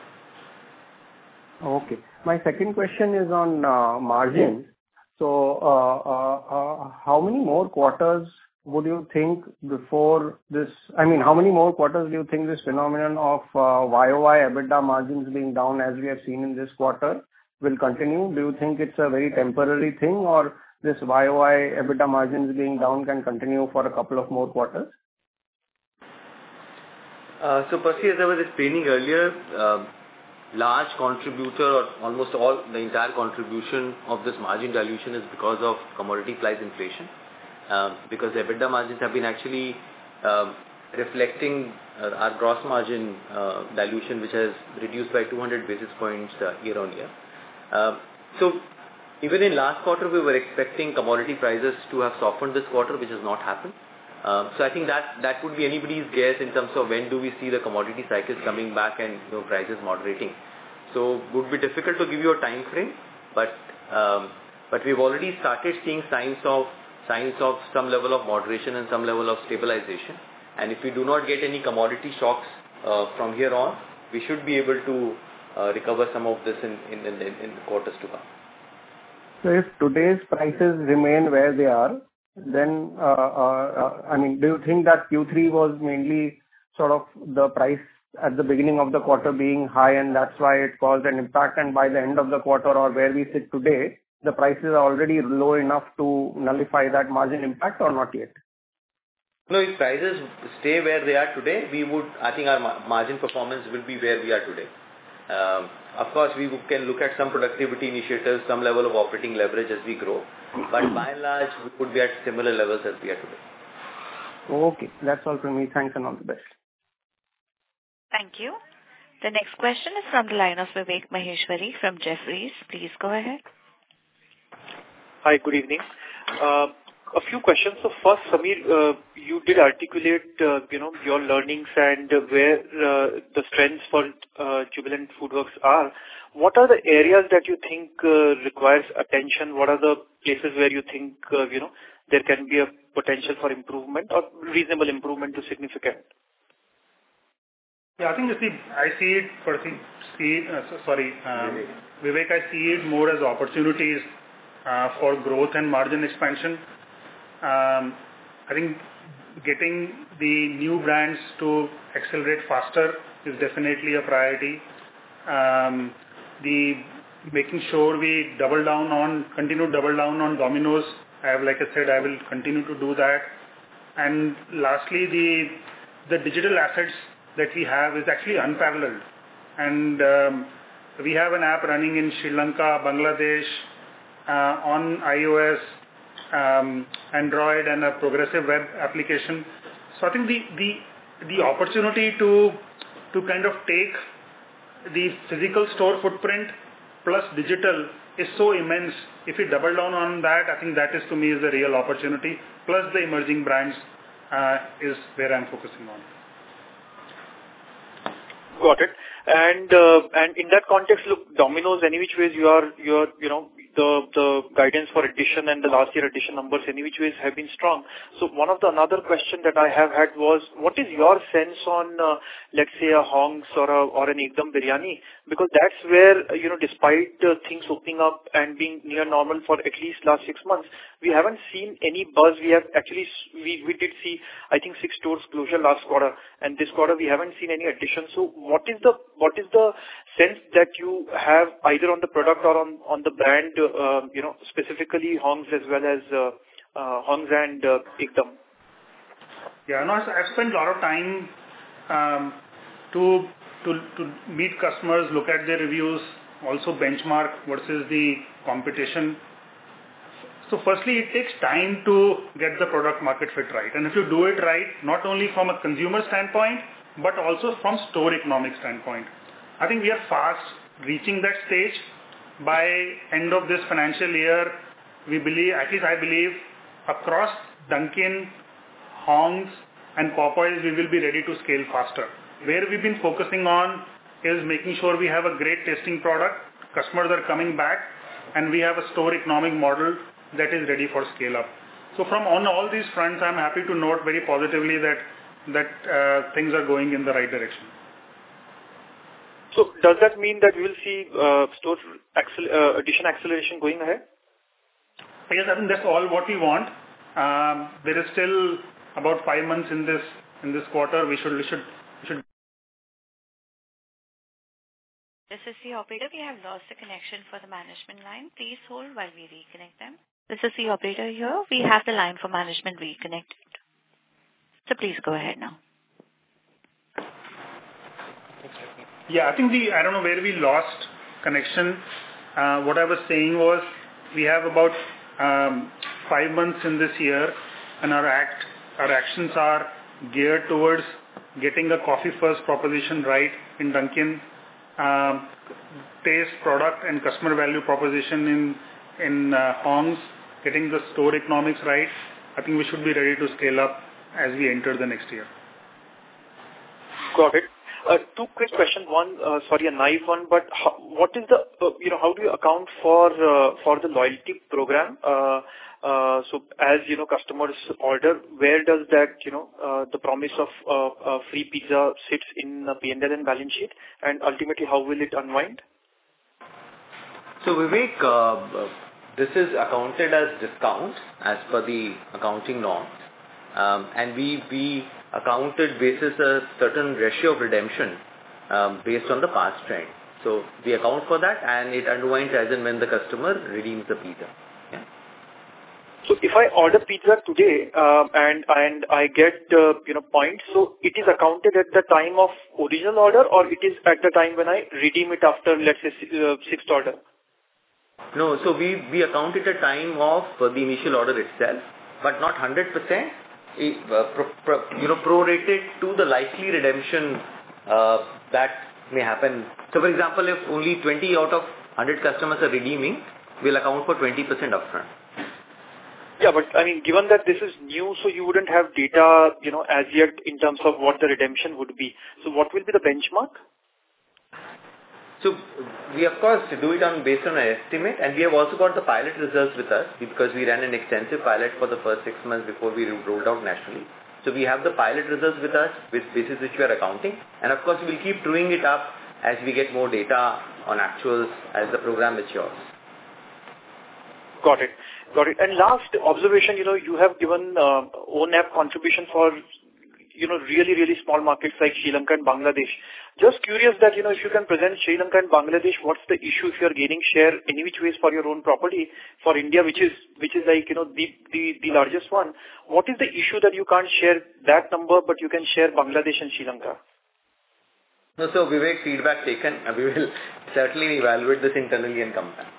Okay. My second question is on uh, margins. So, uh, uh, uh, how many more quarters would you think before this, I mean, how many more quarters do you think this phenomenon of uh, Y O Y EBITDA margins being down as we have seen in this quarter will continue? Do you think it's a very temporary thing, or this Y O Y EBITDA margins being down can continue for a couple of more quarters? Uh, so, Percy, as I was explaining earlier, uh, large contributor or almost all the entire contribution of this margin dilution is because of commodity price inflation. Um, because the EBITDA margins have been actually uh, reflecting uh, our gross margin uh, dilution, which has reduced by two hundred basis points uh, year on year. Uh, so even in last quarter, we were expecting commodity prices to have softened this quarter, which has not happened. Uh, so I think that that would be anybody's guess in terms of when do we see the commodity cycles coming back and, you know, prices moderating. So it would be difficult to give you a time frame, but um, but we've already started seeing signs of signs of some level of moderation and some level of stabilization. And if we do not get any commodity shocks uh, from here on, we should be able to uh, recover some of this in, in, in, in the quarters to come. So if today's prices remain where they are, then, uh, uh, I mean, do you think that Q three was mainly sort of the price at the beginning of the quarter being high, and that's why it caused an impact, and by the end of the quarter or where we sit today, the prices are already low enough to nullify that margin impact, or not yet? No, if prices stay where they are today, we would, I think our margin performance will be where we are today. Um, of course, we can look at some productivity initiatives, some level of operating leverage as we grow, but by and large, we would be at similar levels as we are today. Okay, that's all from me. Thanks and all the best. Thank you. The next question is from the line of Vivek Maheshwari from Jefferies. Please go ahead. Hi, good evening. Uh, a few questions. So first, Sameer, uh, you did articulate, uh, you know, your learnings and uh, where uh, the strengths for uh, Jubilant FoodWorks are. What are the areas that you think uh, requires attention? What are the places where you think, uh, you know, there can be a potential for improvement or reasonable improvement to significant? Yeah, I think you see, I see it, Percy, see, uh, sorry, um, Vivek, I see it more as opportunities uh, for growth and margin expansion. Um, I think getting the new brands to accelerate faster is definitely a priority. um, the making sure we double down on, continue to double down on Domino's. I have, like I said, I will continue to do that. And lastly, the the digital assets that we have is actually unparalleled. And um, we have an app running in Sri Lanka, Bangladesh, uh, on iOS, um, Android, and a progressive web application. So I think the the the opportunity to to kind of take the physical store footprint plus digital is so immense. If we double down on that, I think that is, to me, is the real opportunity. Plus the emerging brands uh, is where I'm focusing on. Got it. And uh, and in that context, look, Domino's, any which ways you are, you are, you know, the the guidance for addition and the last year addition numbers, any which ways have been strong. So one of the another question that I have had was, what is your sense on, uh, let's say, a Hong's or a, or an Ekdum Biryani? Because that's where, you know, despite uh, things opening up and being near normal for at least last six months, we haven't seen any buzz. We have actually, we, we did see, I think, six stores closure last quarter, and this quarter we haven't seen any addition. So what is the, what is the sense that you have either on the product or on, on the brand, uh, you know, specifically Hong's as well as uh, uh, Hong's and uh, Ekdum? Yeah, no, I've spent a lot of time um, to to to meet customers, look at their reviews, also benchmark versus the competition. So firstly, it takes time to get the product market fit right. And if you do it right, not only from a consumer standpoint, but also from store economic standpoint. I think we are fast reaching that stage. By end of this financial year, we believe, at least I believe, across Dunkin', Hong's and Popeyes, we will be ready to scale faster. Where we've been focusing on is making sure we have a great tasting product, customers are coming back, and we have a store economic model that is ready for scale up. So from on all these fronts, I'm happy to note very positively that that uh, things are going in the right direction. So does that mean that we will see uh, store accel- uh, addition acceleration going ahead? Yes, I think that's all what we want. Um, there is still about five months in this in this quarter. We should we should we should. This is the operator. We have lost the connection for the management line. Please hold while we reconnect them. This is the operator here. We have the line for management reconnected. So please go ahead now. Yeah, I think the, I don't know where we lost connection. Uh, what I was saying was we have about um, five months in this year, and our act, our actions are geared towards getting a coffee first proposition right in Dunkin', um, taste, product and customer value proposition in, in uh, Hong's, getting the store economics right. I think we should be ready to scale up as we enter the next year. Got it. Uh, two quick questions. One, uh, sorry, a naive one, but how, what is the, uh, you know, how do you account for uh, for the loyalty program? Uh, uh, so, as you know, customers order, where does that, you know, uh, the promise of uh, uh, free pizza sits in the P and L and balance sheet, and ultimately, how will it unwind? So, Vivek, uh, this is accounted as discount as per the accounting norms, um, and we we. accounted basis a certain ratio of redemption um, based on the past trend. So we account for that, and it unwinds as and when the customer redeems the pizza. Yeah? So if I order pizza today um, and and I get uh, you know points, so it is accounted at the time of original order, or it is at the time when I redeem it after, let's say, uh, sixth order? No, so we we account it at time of uh, the initial order itself, but not one hundred percent. Uh, pro, pro, you know, prorated to the likely redemption uh, that may happen. So, for example, if only twenty out of one hundred customers are redeeming, we'll account for twenty percent upfront. Yeah, but I mean, given that this is new, so you wouldn't have data, you know, as yet in terms of what the redemption would be. So, what will be the benchmark? So, we of course do it on based on an estimate, and we have also got the pilot results with us because we ran an extensive pilot for the first six months before we rolled out nationally. So, we have the pilot results with us, with basis which we are accounting, and of course, we will keep doing it up as we get more data on actuals as the program matures. Got it. Got it. And last observation, you know, you have given uh, own app contribution for you know, really, really small markets like Sri Lanka and Bangladesh. Just curious that, you know, if you can present Sri Lanka and Bangladesh, what's the issue if you're gaining share any which ways for your own property? For India, which is, which is like, you know, the, the, the largest one, what is the issue that you can't share that number, but you can share Bangladesh and Sri Lanka? No, so Vivek, feedback taken. We will certainly evaluate this internally and come back.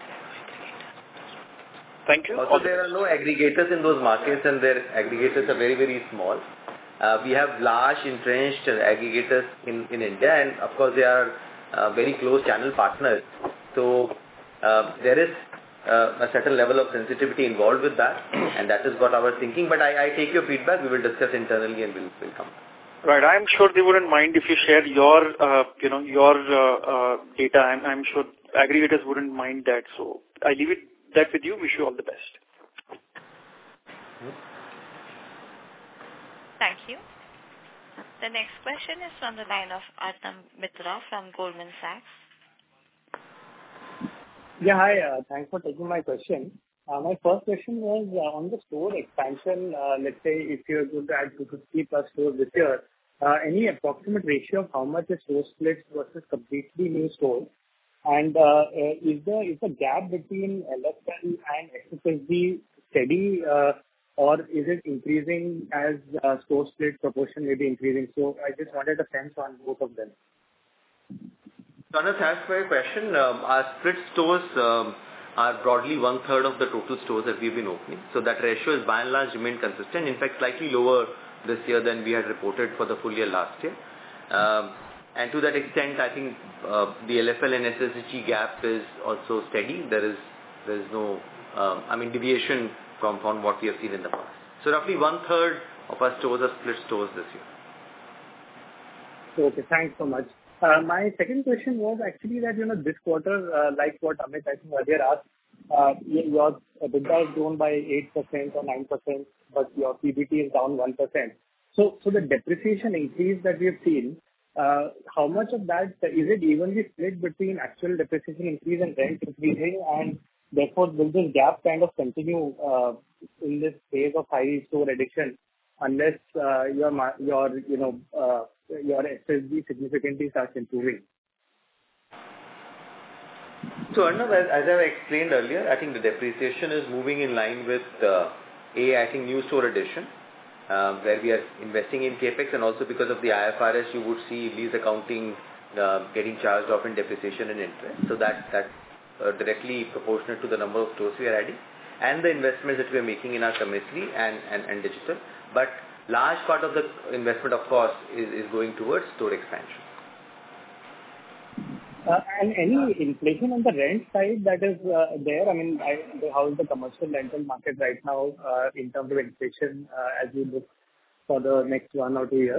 Thank you. Also, there are no aggregators in those markets, and their aggregators are very, very small. Uh, we have large entrenched aggregators in, in India, and of course, they are uh, very close channel partners. So, uh, there is uh, a certain level of sensitivity involved with that, and that is what I was thinking. But I, I take your feedback. We will discuss internally, and we'll, we'll come back. Right. I'm sure they wouldn't mind if you share your, uh, you know, your uh, uh, data. I'm, I'm sure aggregators wouldn't mind that. So I leave it that with you. Wish you all the best. Thank you. The next question is from the line of Arnab Mitra from Goldman Sachs. Yeah, hi. Uh, thanks for taking my question. Uh, my first question was uh, on the store expansion. Uh, let's say if you're going to add two hundred fifty plus stores this year, uh, any approximate ratio of how much is store splits versus completely new stores? And uh, uh, is the is the gap between L F L and S S S G steady, uh, or is it increasing as uh, store split proportion may be increasing? So I just wanted a sense on both of them. Arnab, thanks for your question. Um, our split stores um, are broadly one third of the total stores that we've been opening. So that ratio is by and large remained consistent. In fact, slightly lower this year than we had reported for the full year last year. Um, And to that extent, I think uh, the L F L and S S S G gap is also steady. There is there is no, um, I mean, deviation from, from what we have seen in the past. So roughly one third of our stores are split stores this year. Okay, thanks so much. Uh, my second question was actually that, you know, this quarter, uh, like what Amit I think earlier asked, uh, your EBITDA is grown by eight percent or nine percent, but your P B T is down one percent. So, so the depreciation increase that we have seen, Uh, how much of that, is it evenly split between actual depreciation increase and rent increasing, and therefore will this gap kind of continue uh, in this phase of high store addition unless uh, your, your, you know, uh, your S S G significantly starts improving? So Arnab, as, as I explained earlier, I think the depreciation is moving in line with uh, A, I think new store addition. Uh, where we are investing in capex, and also because of the I F R S, you would see lease accounting uh, getting charged off in depreciation and interest. So that that uh, directly proportionate to the number of stores we are adding, and the investments that we are making in our commissary and, and, and digital. But large part of the investment, of course, is, is going towards store expansion. Uh, and any inflation on the rent side that is uh, there? I mean, I, how is the commercial rental market right now uh, in terms of inflation uh, as we look for the next one or two years?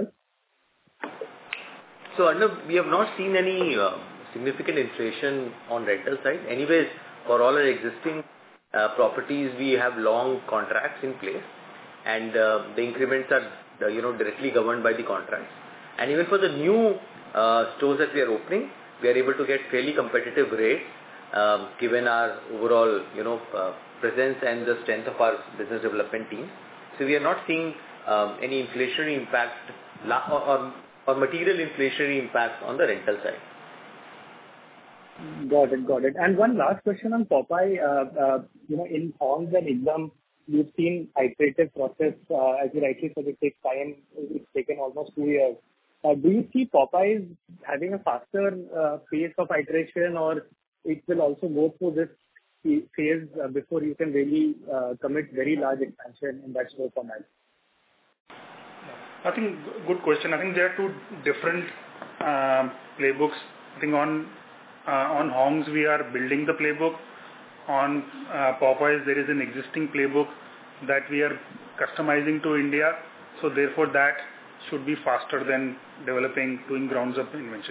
So, Arnab, we have not seen any uh, significant inflation on rental side. Anyways, for all our existing uh, properties, we have long contracts in place, and uh, the increments are, uh, you know, directly governed by the contracts. And even for the new uh, stores that we are opening, we are able to get fairly competitive rates, um, given our overall, you know, uh, presence and the strength of our business development team. So we are not seeing um, any inflationary impact or, or, or material inflationary impact on the rental side. Got it, got it. And one last question on Popeye. Uh, uh, you know, in Hong's and Ekdum, we've seen iterative process. Uh, as you rightly said, it takes time. It's taken almost two years. Uh, do you see Popeyes having a faster uh, pace of iteration, or it will also go through this phase uh, before you can really uh, commit very large expansion in that store format? I think good question. I think there are two different um, playbooks. I think on uh, on Hong's we are building the playbook. On uh, Popeyes there is an existing playbook that we are customizing to India. So therefore that should be faster than developing, doing grounds up invention.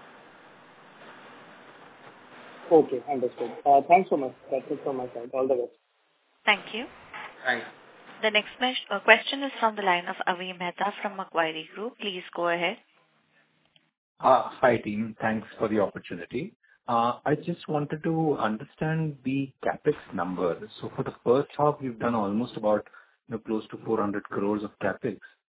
Okay, understood. Uh, thanks so much. That's it from my side. All the best. Thank you. Thanks. The next uh, question is from the line of Avi Mehta from Macquarie Group. Please go ahead. Uh, hi team, thanks for the opportunity. Uh, I just wanted to understand the capex number. So for the first half, we've done almost about, you know, close to four hundred crores of capex.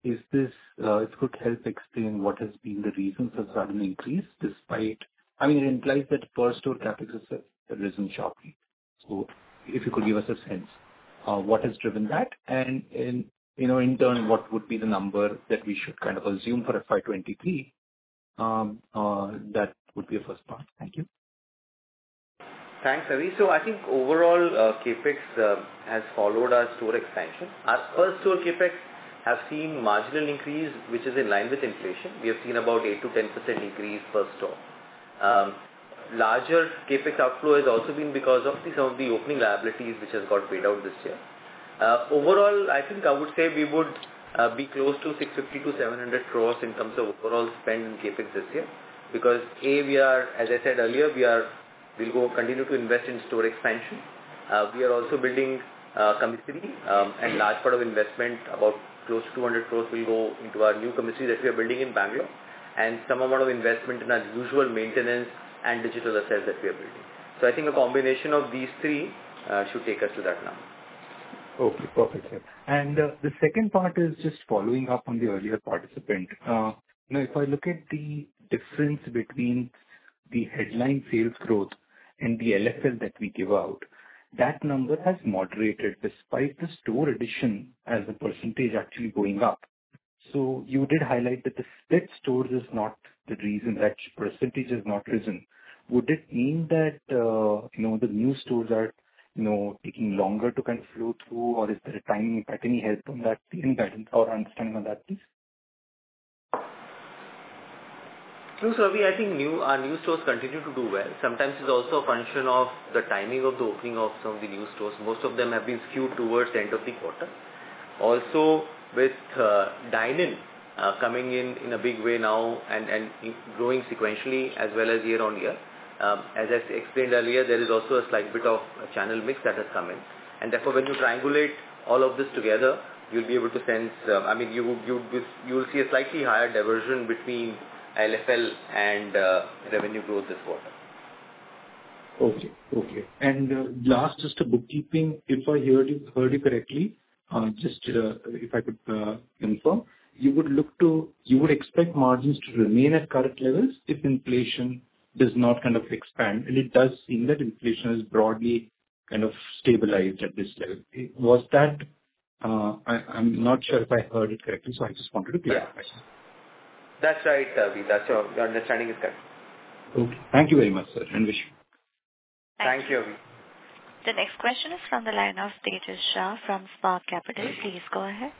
is this, uh, if you could help explain what has been the reason for sudden increase despite, I mean, it implies that per store capex has risen sharply. So if you could give us a sense, uh, what has driven that? And in, you know, in turn, what would be the number that we should kind of assume for F Y twenty-three? Um, uh, that would be the first part. Thank you. Thanks, Avi. So I think overall uh, capex uh, has followed our store expansion. Our per store capex have seen marginal increase, which is in line with inflation. We have seen about eight to ten percent increase per store. Um, larger capex outflow has also been because of the, some of the opening liabilities which has got paid out this year. Uh, overall, I think I would say we would uh, be close to six fifty to seven hundred crores in terms of overall spend in capex this year. Because A, we are, as I said earlier, we are we'll go continue to invest in store expansion. Uh, we are also building uh, commissary, um, and large part of investment, about close to two hundred crores, will go into our new commissary that we are building in Bangalore, and some amount of investment in our usual maintenance and digital assets that we are building. So I think a combination of these three uh, should take us to that number. Okay, perfect, sir. And uh, the second part is just following up on the earlier participant. Uh, you know, if I look at the difference between the headline sales growth and the L F L that we give out, that number has moderated despite the store addition as a percentage actually going up. So you did highlight that the split stores is not the reason that percentage has not risen. Would it mean that, uh, you know, the new stores are, you know, taking longer to kind of flow through, or is there a timing impact? Any help on that, any guidance or understanding on that, please? True, Ravi. I think new our new stores continue to do well. Sometimes it's also a function of the timing of the opening of some of the new stores. Most of them have been skewed towards the end of the quarter. Also, with uh, dine-in uh, coming in in a big way now and, and growing sequentially as well as year on year. Um, as I explained earlier, there is also a slight bit of a channel mix that has come in. And therefore, when you triangulate all of this together, you'll be able to sense, uh, I mean, you, you, you will see a slightly higher diversion between L F L and uh, revenue growth this quarter. Okay, okay. And uh, last, just a bookkeeping, if I heard you, heard you correctly, uh, just uh, if I could uh, confirm, you would look to, you would expect margins to remain at current levels if inflation does not kind of expand, and it does seem that inflation is broadly kind of stabilized at this level. Was that, uh, I, I'm not sure if I heard it correctly, so I just wanted to clarify. Yeah. That's right, Avi. That's your, your understanding is correct. Okay. Thank you very much, sir, and wish you. Thank, Thank you, Avi. The next question is from the line of Tejas Shah from Spark Capital. Please go ahead.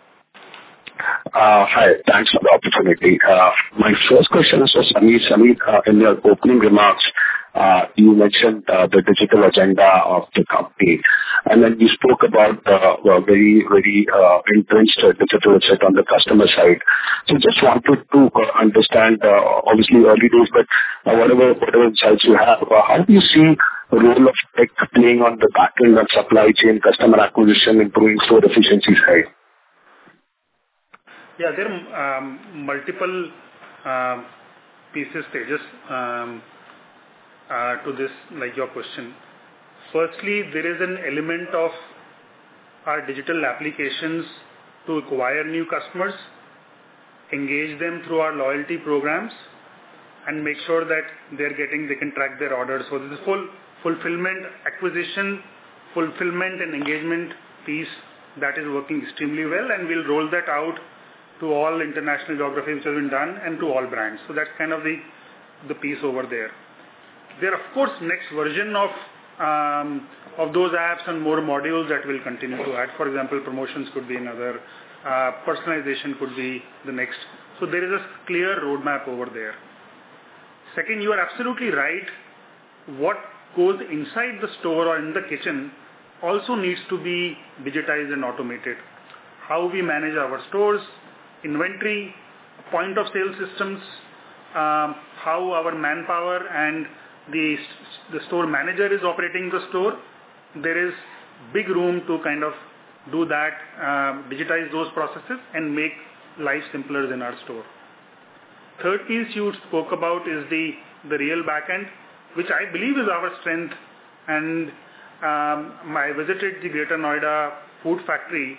Uh, hi, thanks for the opportunity. Uh, my first question is for Sameer. Sameer, uh, in your opening remarks, uh, you mentioned uh, the digital agenda of the company, and then you spoke about uh, a very, very uh, entrenched digital asset on the customer side. So just wanted to uh, understand, uh, obviously early days, but uh, whatever, whatever insights you have, uh, how do you see the role of tech playing on the back end of supply chain, customer acquisition, improving store efficiency side? Yeah, there are um, multiple uh, pieces, Tejas, um, uh, to this, like your question. Firstly, there is an element of our digital applications to acquire new customers, engage them through our loyalty programs, and make sure that they're getting, they can track their orders. So this is full fulfillment, acquisition, fulfillment and engagement piece that is working extremely well, and we'll roll that out to all international geographies which has been done and to all brands. So that's kind of the, the piece over there. There are, of course, next version of um, of those apps and more modules that we'll continue to add. For example, promotions could be another, uh, personalization could be the next. So there is a clear roadmap over there. Second, you are absolutely right. What goes inside the store or in the kitchen also needs to be digitized and automated. How we manage our stores, inventory, point of sale systems, um, how our manpower and the, the store manager is operating the store. There is big room to kind of do that, uh, digitize those processes and make life simpler in our store. Third piece you spoke about is the, the real backend, which I believe is our strength. And um, I visited the Greater Noida food factory,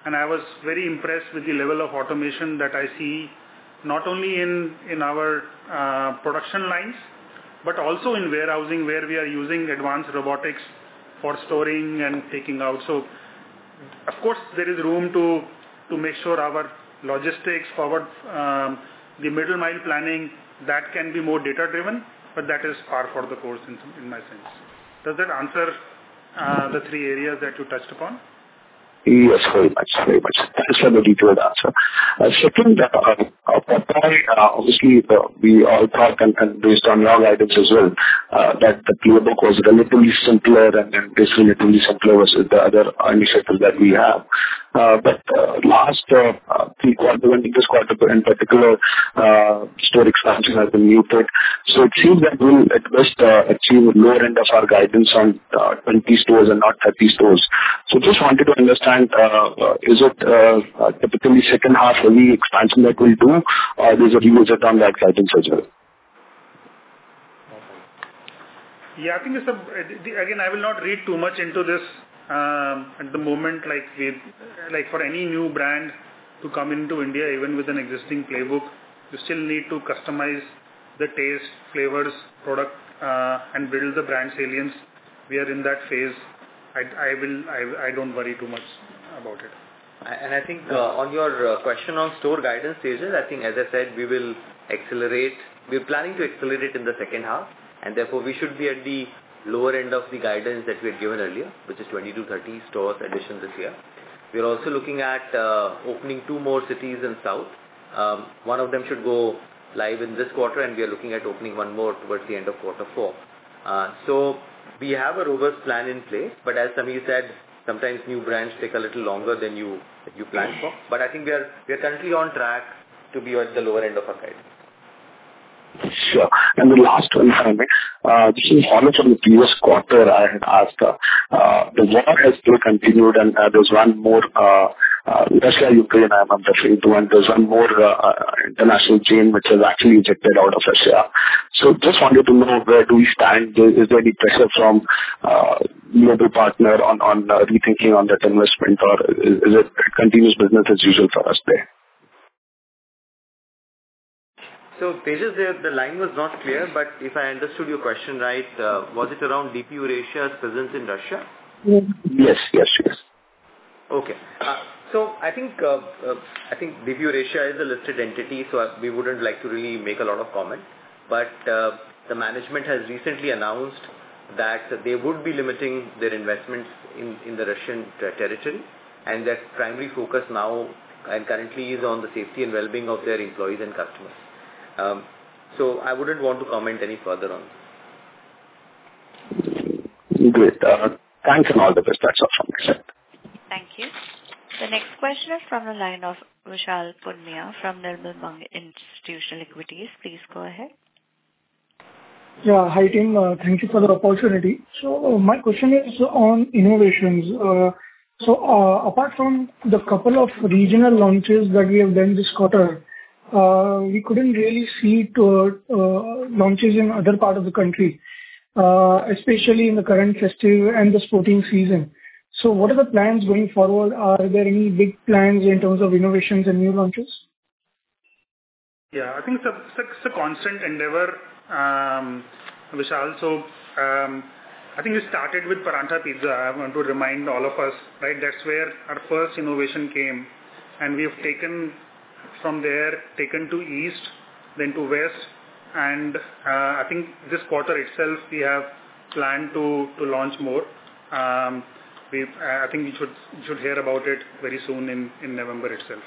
and I was very impressed with the level of automation that I see not only in, in our uh, production lines, but also in warehousing, where we are using advanced robotics for storing and taking out. So, of course, there is room to, to make sure our logistics forward, um, the middle mile planning, that can be more data driven, but that is par for the course in, in my sense. Does that answer uh, the three areas that you touched upon? Yes, very much, very much. Thanks for the detailed answer. Uh, second, uh, uh, Popeye, uh, obviously, uh, we all thought, and, and based on your guidance as well, uh, that the playbook was relatively simpler and, and is relatively simpler versus the other initiatives that we have. Uh, but uh, last uh, uh, three quarters, and this quarter in particular, uh, store expansion has been muted. So it seems that we'll at best uh, achieve lower end of our guidance on uh, twenty stores and not thirty stores. So just wanted to understand, uh, uh, is it uh, uh, typically second half heavy expansion that we'll do, or there's a revisit on that guidance as well? Yeah, I think it's a, again, I will not read too much into this um, at the moment. Like we, like for any new brand to come into India, even with an existing playbook, you still need to customize the taste, flavors, product, uh, and build the brand salience. We are in that phase. I, I will, I, I don't worry too much about it. And I think uh, on your uh, question on store guidance stages, I think as I said, we will accelerate. We're planning to accelerate in the second half, and therefore we should be at the lower end of the guidance that we had given earlier, which is twenty to thirty stores addition this year. We're also looking at uh, opening two more cities in South. Um, one of them should go live in this quarter, and we are looking at opening one more towards the end of quarter four. Uh, so we have a robust plan in place, but as Sameer said, sometimes new brands take a little longer than you you plan for. But I think we are we are currently on track to be at the lower end of our guidance. Sure. And the last one, if I may, uh, this is follow from the previous quarter. I had asked, uh, uh, the war has still continued, and uh, there's one more, uh, uh, Russia, Ukraine, I'm referring to, and there's one more uh, international chain which has actually ejected out of Russia. So just wanted to know, where do we stand? Is there any pressure from uh, global partner on, on uh, rethinking on that investment, or is, is it continuous business as usual for us there? So, Tejas, the, the line was not clear, but if I understood your question right, uh, was it around D P Eurasia's presence in Russia? Yes, yes, yes. Okay. Uh, so, I think uh, uh, I think D P Eurasia is a listed entity, so we wouldn't like to really make a lot of comment. But uh, the management has recently announced that they would be limiting their investments in, in the Russian ter- territory, and their primary focus now and currently is on the safety and well-being of their employees and customers. Um, so I wouldn't want to comment any further on this. Great. Uh, thanks and all the best. That's all from my side. Thank you. The next question is from the line of Vishal Punmiya from Nirmal Bang Institutional Equities. Please go ahead. Yeah, hi team. Uh, thank you for the opportunity. So uh, my question is on innovations. Uh, so uh, apart from the couple of regional launches that we have done this quarter, Uh, we couldn't really see to, uh, launches in other part of the country, uh, especially in the current festive and the sporting season. So what are the plans going forward? Are there any big plans in terms of innovations and new launches? Yeah, I think it's a, it's a, it's a constant endeavor, um, Vishal. So um, I think we started with Parantha Pizza. I want to remind all of us, right? That's where our first innovation came, and we have taken from there, taken to east, then to west, and uh, I think this quarter itself we have planned to, to launch more. Um, we, I think we should should hear about it very soon in, in November itself.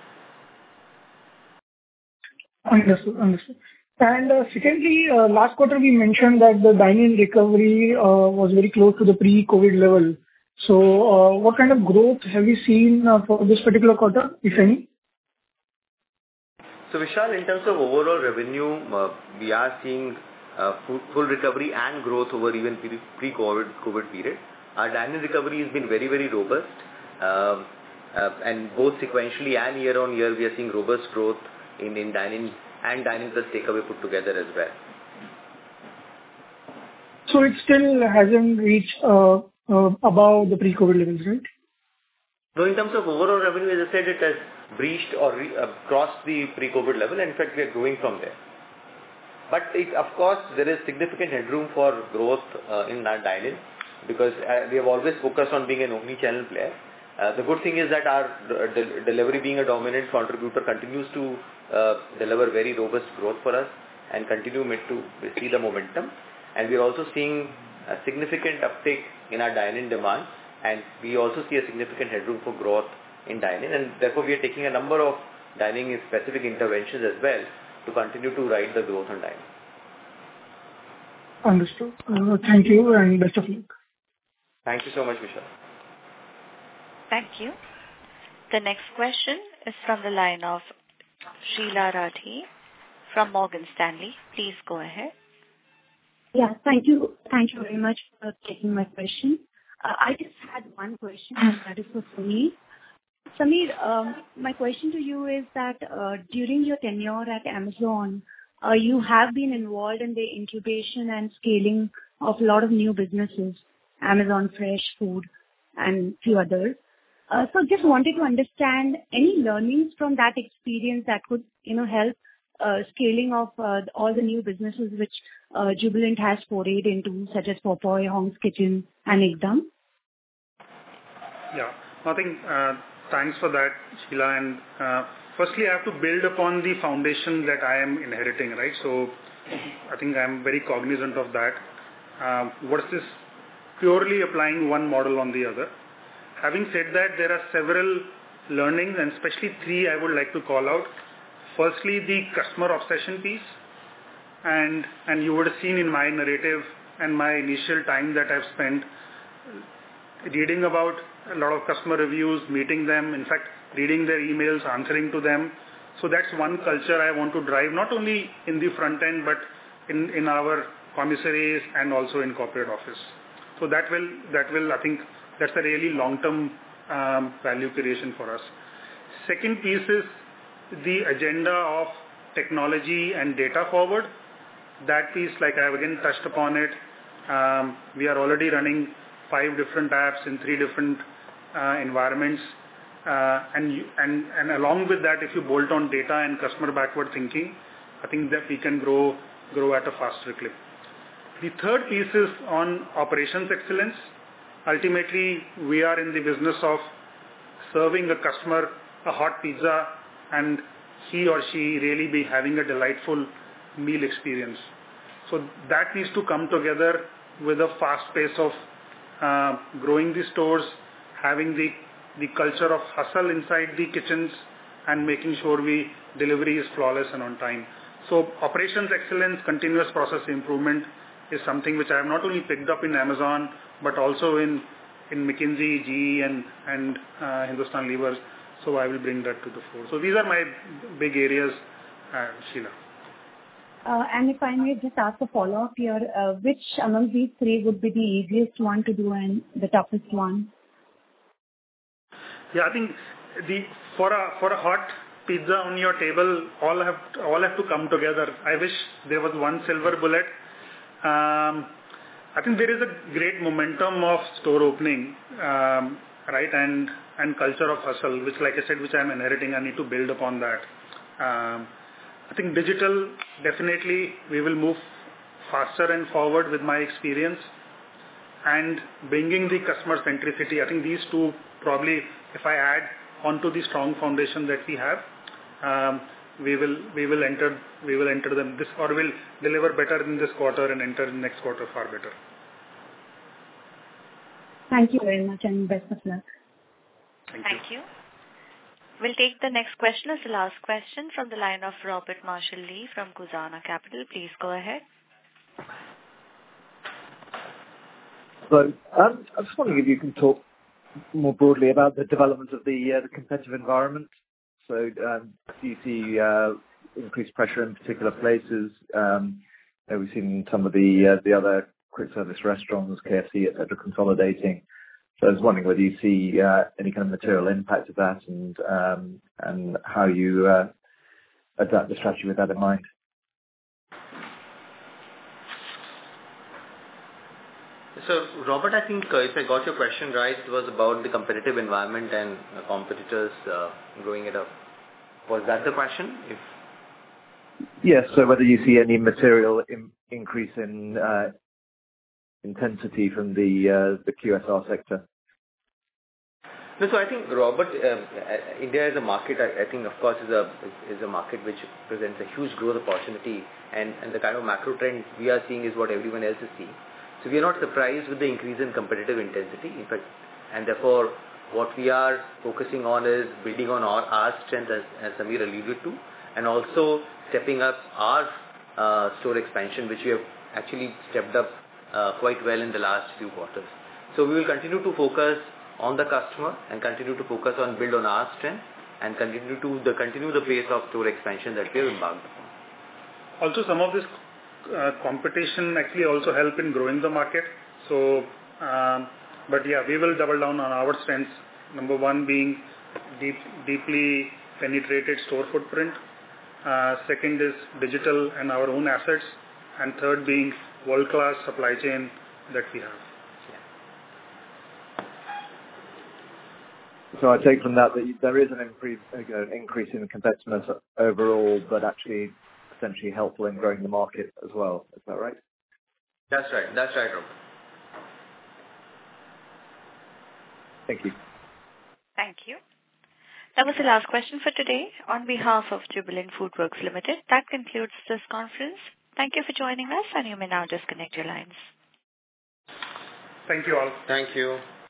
Understood, understood. And uh, secondly, uh, last quarter we mentioned that the dine-in recovery uh, was very close to the pre-COVID level. So, uh, what kind of growth have you seen uh, for this particular quarter, if any? So, Vishal, in terms of overall revenue, uh, we are seeing uh, full, full recovery and growth over even pre-COVID COVID period. Our dine-in recovery has been very, very robust. Um, uh, and both sequentially and year on year, we are seeing robust growth in, in dine-in and dine-in plus takeaway put together as well. So, it still hasn't reached uh, uh, above the pre-COVID levels, right? So in terms of overall revenue, as I said, it has breached or re- uh, crossed the pre-COVID level. And in fact, we are growing from there. But it, of course, there is significant headroom for growth uh, in our dine-in because uh, we have always focused on being an omni-channel player. Uh, the good thing is that our de- delivery being a dominant contributor continues to uh, deliver very robust growth for us and continue to see the momentum. And we are also seeing a significant uptake in our dine-in demand, and we also see a significant headroom for growth in dine-in, and therefore we are taking a number of dining specific interventions as well to continue to ride the growth on dine-in. Understood. Uh, thank you and best of luck. Thank you so much, Vishal. Thank you. The next question is from the line of Sheela Rathi from Morgan Stanley. Please go ahead. Yeah, thank you. Thank you very much for taking my question. Uh, I just had one question, and that is for Sameer. Sameer, um, my question to you is that uh, during your tenure at Amazon, uh, you have been involved in the incubation and scaling of a lot of new businesses, Amazon Fresh Food and few others. Uh, so just wanted to understand any learnings from that experience that could, you know, help uh, scaling of uh, all the new businesses which uh, Jubilant has forayed into, such as Popeye, Hong's Kitchen, and Ekdum. Yeah, I think uh, thanks for that, Sheila. And uh, firstly, I have to build upon the foundation that I am inheriting, right? So I think I am very cognizant of that. Uh, what is this purely applying one model on the other? Having said that, there are several learnings, and especially three I would like to call out. Firstly, the customer obsession piece. And, and you would have seen in my narrative and my initial time that I've spent reading about a lot of customer reviews, meeting them, in fact, reading their emails, answering to them. So that's one culture I want to drive, not only in the front end, but in, in our commissaries and also in corporate office. So that will, that will, I think, that's a really long-term um, value creation for us. Second piece is the agenda of technology and data forward. That piece, like I have again touched upon it, um, we are already running five different apps in three different uh, environments. Uh, and, you, and, and along with that, if you bolt on data and customer backward thinking, I think that we can grow, grow at a faster clip. The third piece is on operations excellence. Ultimately, we are in the business of serving a customer a hot pizza and he or she really be having a delightful meal experience. So that needs to come together with a fast pace of uh, growing the stores, having the, the culture of hustle inside the kitchens and making sure we delivery is flawless and on time. So operations excellence, continuous process improvement is something which I have not only picked up in Amazon, but also in, in McKinsey, G E and, and uh, Hindustan Levers. So I will bring that to the fore. So these are my big areas, uh, Sheila. Uh, and if I may just ask a follow-up here, uh, which among these three would be the easiest one to do and the toughest one? Yeah, I think the for a for a hot pizza on your table, all have all have to come together. I wish there was one silver bullet. Um, I think there is a great momentum of store opening, um, right, and and culture of hustle, which, like I said, which I am inheriting. I need to build upon that. Um, I think digital, definitely we will move faster and forward with my experience, and bringing the customer centricity. I think these two probably, if I add onto the strong foundation that we have, um, we will we will enter we will enter them this or will deliver better in this quarter and enter in next quarter far better. Thank you very much and best of luck. Thank, Thank you. you. We'll take the next question as the last question from the line of Robert Marshall Lee from Khuzana Capital. Please go ahead. So um, I just wondering if you can talk more broadly about the development of the uh, the competitive environment. So um, do you see uh, increased pressure in particular places? Um, you know, we've seen some of the uh, the other quick service restaurants, K F C, et cetera, consolidating. So I was wondering whether you see uh, any kind of material impact of that and um, and how you uh, adapt the strategy with that in mind. So, Robert, I think uh, if I got your question right, it was about the competitive environment and uh, competitors uh, growing it up. Was that the question? If Yes. So whether you see any material in, increase in uh, intensity from the uh, the Q S R sector. No, so I think, Robert, um, uh, India as a market, I, I think, of course, is a is, is a market which presents a huge growth opportunity, and, and the kind of macro trend we are seeing is what everyone else is seeing. So we are not surprised with the increase in competitive intensity, in fact, and therefore, what we are focusing on is building on our, our strength, as, as Samir alluded to, and also stepping up our uh, store expansion, which we have actually stepped up uh, quite well in the last few quarters. So we will continue to focus on the customer and continue to focus on build on our strength and continue to the continue the pace of store expansion that we have embarked upon. Also, some of this uh, competition actually also help in growing the market. So, um, but yeah, we will double down on our strengths. Number one being deep, deeply penetrated store footprint. Uh, second is digital and our own assets. And third being world-class supply chain that we have. So I take from that that there is an increase, an increase in competitiveness overall, but actually essentially helpful in growing the market as well. Is that right? That's right. That's right, Robert. Thank you. Thank you. That was the last question for today. On behalf of Jubilant FoodWorks Limited, that concludes this conference. Thank you for joining us, and you may now disconnect your lines. Thank you all. Thank you.